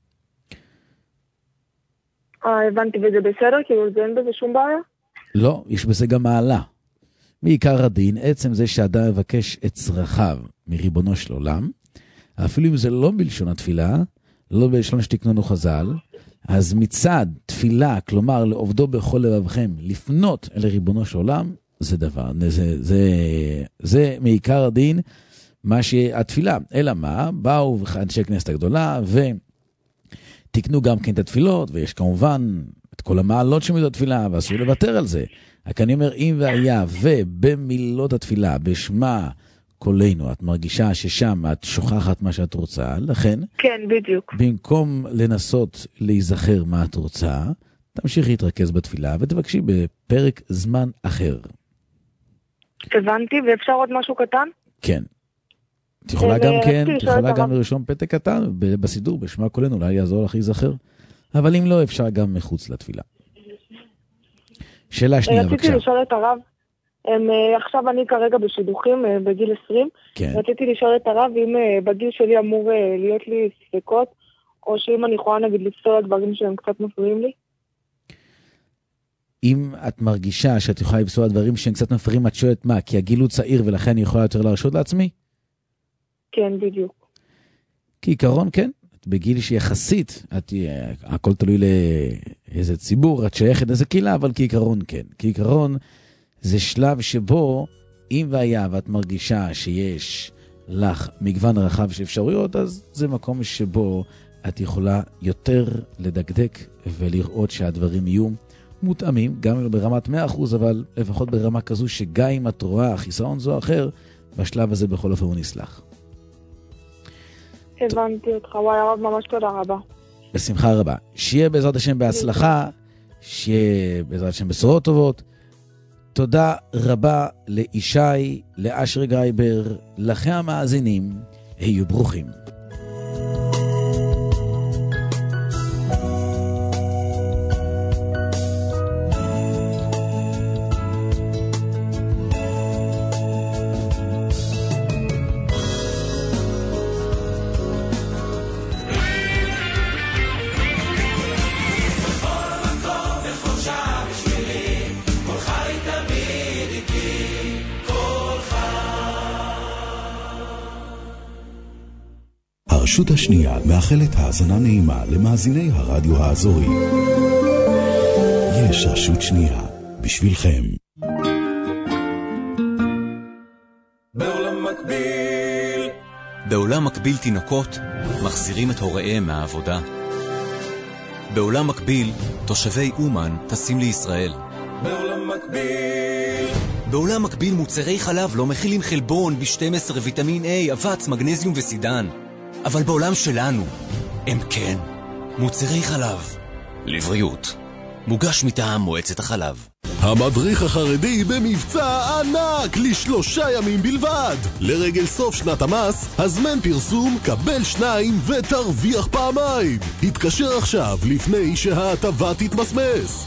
Speaker 21: הבנתי, וזה בסדר? כאילו זה אין בזה שום בעיה?
Speaker 5: לא, יש בזה גם מעלה. בעיקר הדין, עצם זה שאדם מבקש את צרכיו מריבונו של עולם, אפילו אם זה לא בלשון התפילה, לא בלשון שתקנונו חז"ל, אז מצד תפילה, כלומר לעובדו בכל לבבכם, לפנות אל ריבונו של עולם, זה דבר, זה מעיקר הדין, מה שהתפילה. אלא מה? באו אנשי כנסת הגדולה, ותקנו גם כן את התפילות, ויש כמובן את כל המעלות שמילאו התפילה, ואסור לוותר על זה. רק אני אומר, אם והיה, ובמילות התפילה, בשמה קולנו, את מרגישה ששם את שוכחת מה שאת רוצה, לכן,
Speaker 21: כן, בדיוק.
Speaker 5: במקום לנסות להיזכר מה את רוצה, תמשיכי להתרכז בתפילה, ותבקשי בפרק זמן אחר.
Speaker 21: הבנתי, ואפשר עוד משהו קטן?
Speaker 5: כן. את יכולה גם כן, את יכולה גם לרשום פתק קטן בסידור, בשמה קולנו, אולי יעזור לך להיזכר. אבל אם לא, אפשר גם מחוץ לתפילה. שאלה שנייה, בבקשה.
Speaker 21: רציתי לשאול את הרב, עכשיו אני כרגע בשידוכים בגיל 20, כן. רציתי לשאול את הרב אם בגיל שלי אמור להיות לי ספקות, או שאם אני יכולה נגיד לפסול הדברים שהם קצת מפריעים לי.
Speaker 5: אם את מרגישה שאת יכולה לפסול הדברים שהם קצת מפריעים, את שואלת מה? כי הגיל הוא צעיר ולכן אני יכולה יותר להרשות לעצמי?
Speaker 21: כן, בדיוק.
Speaker 5: כעיקרון, כן. בגיל שיחסית, הכל תלוי לאיזה ציבור, את שייכת איזה קהילה, אבל כעיקרון כן. כעיקרון זה שלב שבו, אם והיה ואת מרגישה שיש לך מגוון רחב של אפשרויות, אז זה מקום שבו את יכולה יותר לדקדק ולראות שהדברים יהיו מותאמים, גם לא ברמת 100%, אבל לפחות ברמה כזו שגם אם את רואה חיסרון זו או אחר, בשלב הזה בכל אופן הוא נסלח.
Speaker 21: הבנתי אותך, וואי הרב, ממש תודה רבה.
Speaker 5: בשמחה רבה. שיהיה בעזרת השם בהצלחה, שיהיה בעזרת השם בשורות טובות. תודה רבה לישי, לאשר גרייבר, לכם המאזינים, היו ברוכים.
Speaker 3: הרשות השנייה מאחלת האזנה נעימה למאזיני הרדיו האזורי. יש רשות שנייה בשבילכם.
Speaker 22: בעולם מקביל. בעולם מקביל תינוקות מחזירים את הוריהם מהעבודה. בעולם מקביל תושבי אומן טסים לישראל. בעולם מקביל. בעולם מקביל מוצרי חלב לא מכילים חלבון, B12, ויטמין A, אבץ, מגנזיום וסידן. אבל בעולם שלנו הם כן מוצרי חלב לבריאות. מוגש מטעם מועצת החלב.
Speaker 1: המדריך החרדי במבצע ענק ל3 ימים בלבד. לרגל סוף שנת המס, הזמן פרסום, קבל 2 ותרוויח פעמיים. התקשר עכשיו לפני שההטבה תתמסמס.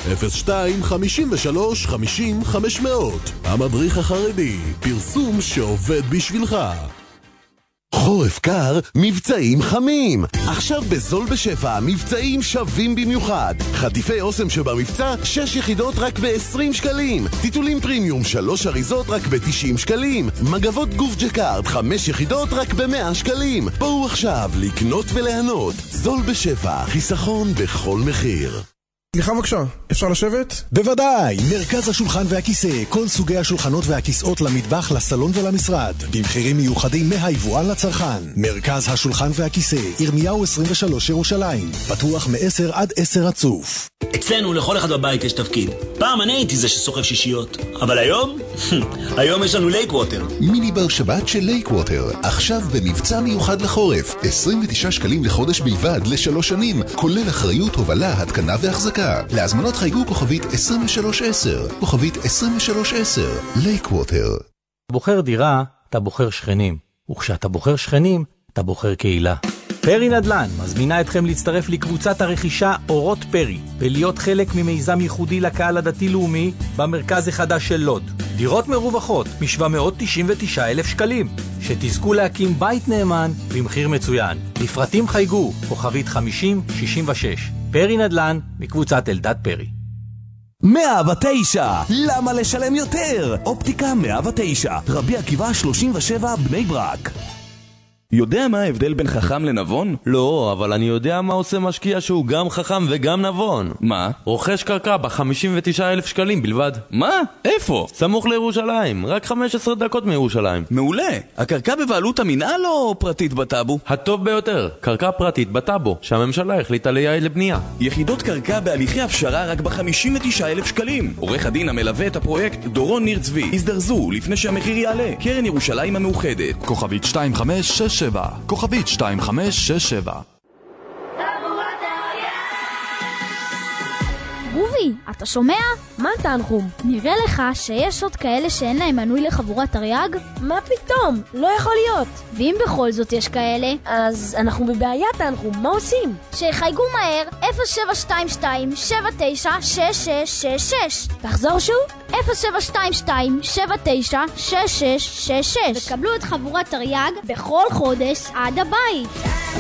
Speaker 1: 02-53-50-500. המדריך החרדי, פרסום שעובד בשבילך. חורף קר, מבצעים חמים. עכשיו בזול בשפע, מבצעים שווים במיוחד. חטיפי אוסם שבמבצע, 6 יחידות רק ב-20 שקלים. טיטולים פרימיום 3 אריזות רק ב-90 שקלים. מגבות גוף ג'קארד 5 יחידות רק ב-100 שקלים. בואו עכשיו לקנות וליהנות. זול בשפע, חיסכון בכל מחיר.
Speaker 23: סליחה בבקשה, אפשר לשבת?
Speaker 24: בוודאי, מרכז השולחן והכיסא, כל סוגי השולחנות והכיסאות למטבח, לסלון ולמשרד, במחירים מיוחדים מהיבואן לצרכן. מרכז השולחן והכיסא, ירמיהו 23 ירושלים, פתוח מ-10 עד 10 רצוף.
Speaker 25: אצלנו לכל אחד בבית יש תפקיד. פעם אני הייתי זה שסוחב שישיות, אבל היום? היום יש לנו לייקווטר.
Speaker 3: מיני בר שבת של לייקווטר, עכשיו במבצע מיוחד לחורף, 29 שקלים לחודש בלבד ל3 שנים, כולל אחריות, הובלה, התקנה והחזקה. להזמנות חייגו כוכבית 2310, כוכבית 2310, לייקווטר.
Speaker 26: בוחר דירה, אתה בוחר שכנים, וכשאתה בוחר שכנים, אתה בוחר קהילה. פרי נדל"ן מזמינה אתכם להצטרף לקבוצת הרכישה אורות פרי ולהיות חלק ממיזם ייחודי לקהל הדתי-לאומי במרכז החדש של לוד. דירות מרווחות מ-799,000 שקלים, שתזכו להקים בית נאמן במחיר מצוין. לפרטים חייגו כוכבית 5066. פרי נדל"ן מקבוצת אלדד פרי.
Speaker 11: 109, למה לשלם יותר? אופטיקה 109, רבי עקיבא 37 בני ברק.
Speaker 27: יודע מה ההבדל בין חכם לנבון?
Speaker 28: לא, אבל אני יודע מה עושה משקיע שהוא גם חכם וגם נבון.
Speaker 27: מה?
Speaker 28: רוכש קרקע ב-59,000 שקלים בלבד.
Speaker 27: מה? איפה?
Speaker 28: סמוך לירושלים, רק 15 דקות מירושלים.
Speaker 27: מעולה. הקרקע בבעלות המינהל או פרטית בטאבו?
Speaker 28: הטוב ביותר, קרקע פרטית בטאבו, שהממשלה החליטה לייעד לבנייה.
Speaker 27: יחידות קרקע בהליכי הפשרה רק ב-59,000 שקלים. עורך הדין המלווה את הפרויקט דורון ניר צבי. הזדרזו לפני שהמחיר יעלה. קרן ירושלים המאוחדת.
Speaker 29: כוכבית 2567, כוכבית 2567.
Speaker 30: רובי, אתה שומע? מה תנחום? נראה לך שיש עוד כאלה שאין להם מנוי לחבורת תרי"ג? מה פתאום? לא יכול להיות. ואם בכל זאת יש כאלה, אז אנחנו בבעיה תנחום, מה עושים? שיחייגו מהר 0722-796666. תחזור שוב? 0722-796666. וקבלו את חבורת תרי"ג בכל חודש עד הבית.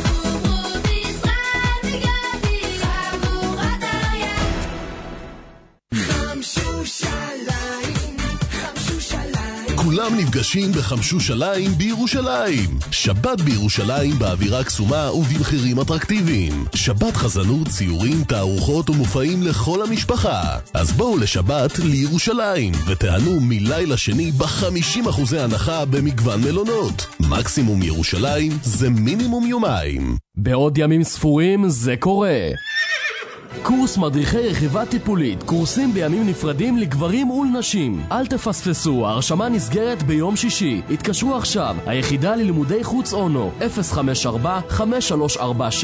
Speaker 1: כולם נפגשים בחמשושליים בירושלים. שבת בירושלים באווירה קסומה ובמחירים אטרקטיביים. שבת חזנות, ציורים, תערוכות ומופעים לכל המשפחה. אז בואו לשבת לירושלים ותענו מלילה שני ב50% הנחה במגוון מלונות. מקסימום ירושלים זה מינימום יומיים.
Speaker 14: בעוד ימים ספורים זה קורה. קורס מדריכי רכיבה טיפולית, קורסים בימים נפרדים לגברים ולנשים. אל תפספסו, ההרשמה נסגרת ביום שישי. התקשרו עכשיו, היחידה ללימודי חוץ אונו, 054-5347-888,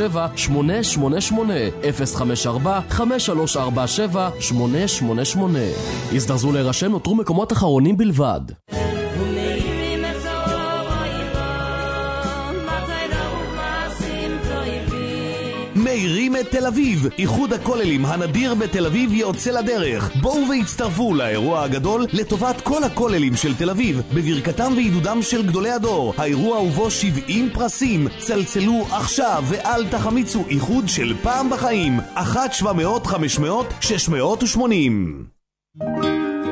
Speaker 14: 054-5347-888. הזדרזו להירשם, נותרו מקומות אחרונים בלבד.
Speaker 11: מאירים את תל אביב, איחוד הכוללים הנדיר בתל אביב יוצא לדרך. בואו והצטרפו לאירוע הגדול לטובת כל הכוללים של תל אביב, בברכתם ועידודם של גדולי הדור. האירוע ובו 70 פרסים. צלצלו עכשיו ואל תחמיצו, איחוד של פעם בחיים. 1-700-500-680.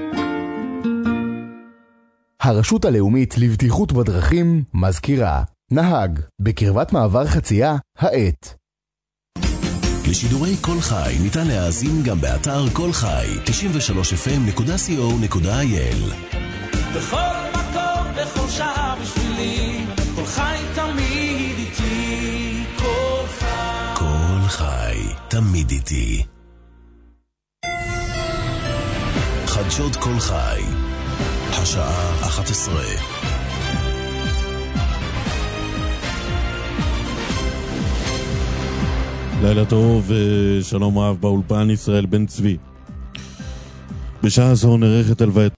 Speaker 20: הרשות הלאומית לבטיחות בדרכים מזכירה, נהג, בקרבת מעבר חצייה, העט.
Speaker 1: לשידורי כל חי ניתן להאזין גם באתר כל חי, 93fm.co.il.
Speaker 2: בכל מקום, בכל שעה בשבילי, כל חי תמיד איתי, כל חי.
Speaker 1: כל חי, תמיד איתי. חדשות כל חי, השעה 11.
Speaker 4: לילה טוב, שלום רב באולפן, ישראל בן צבי. בשעה זו נערכת הלוויית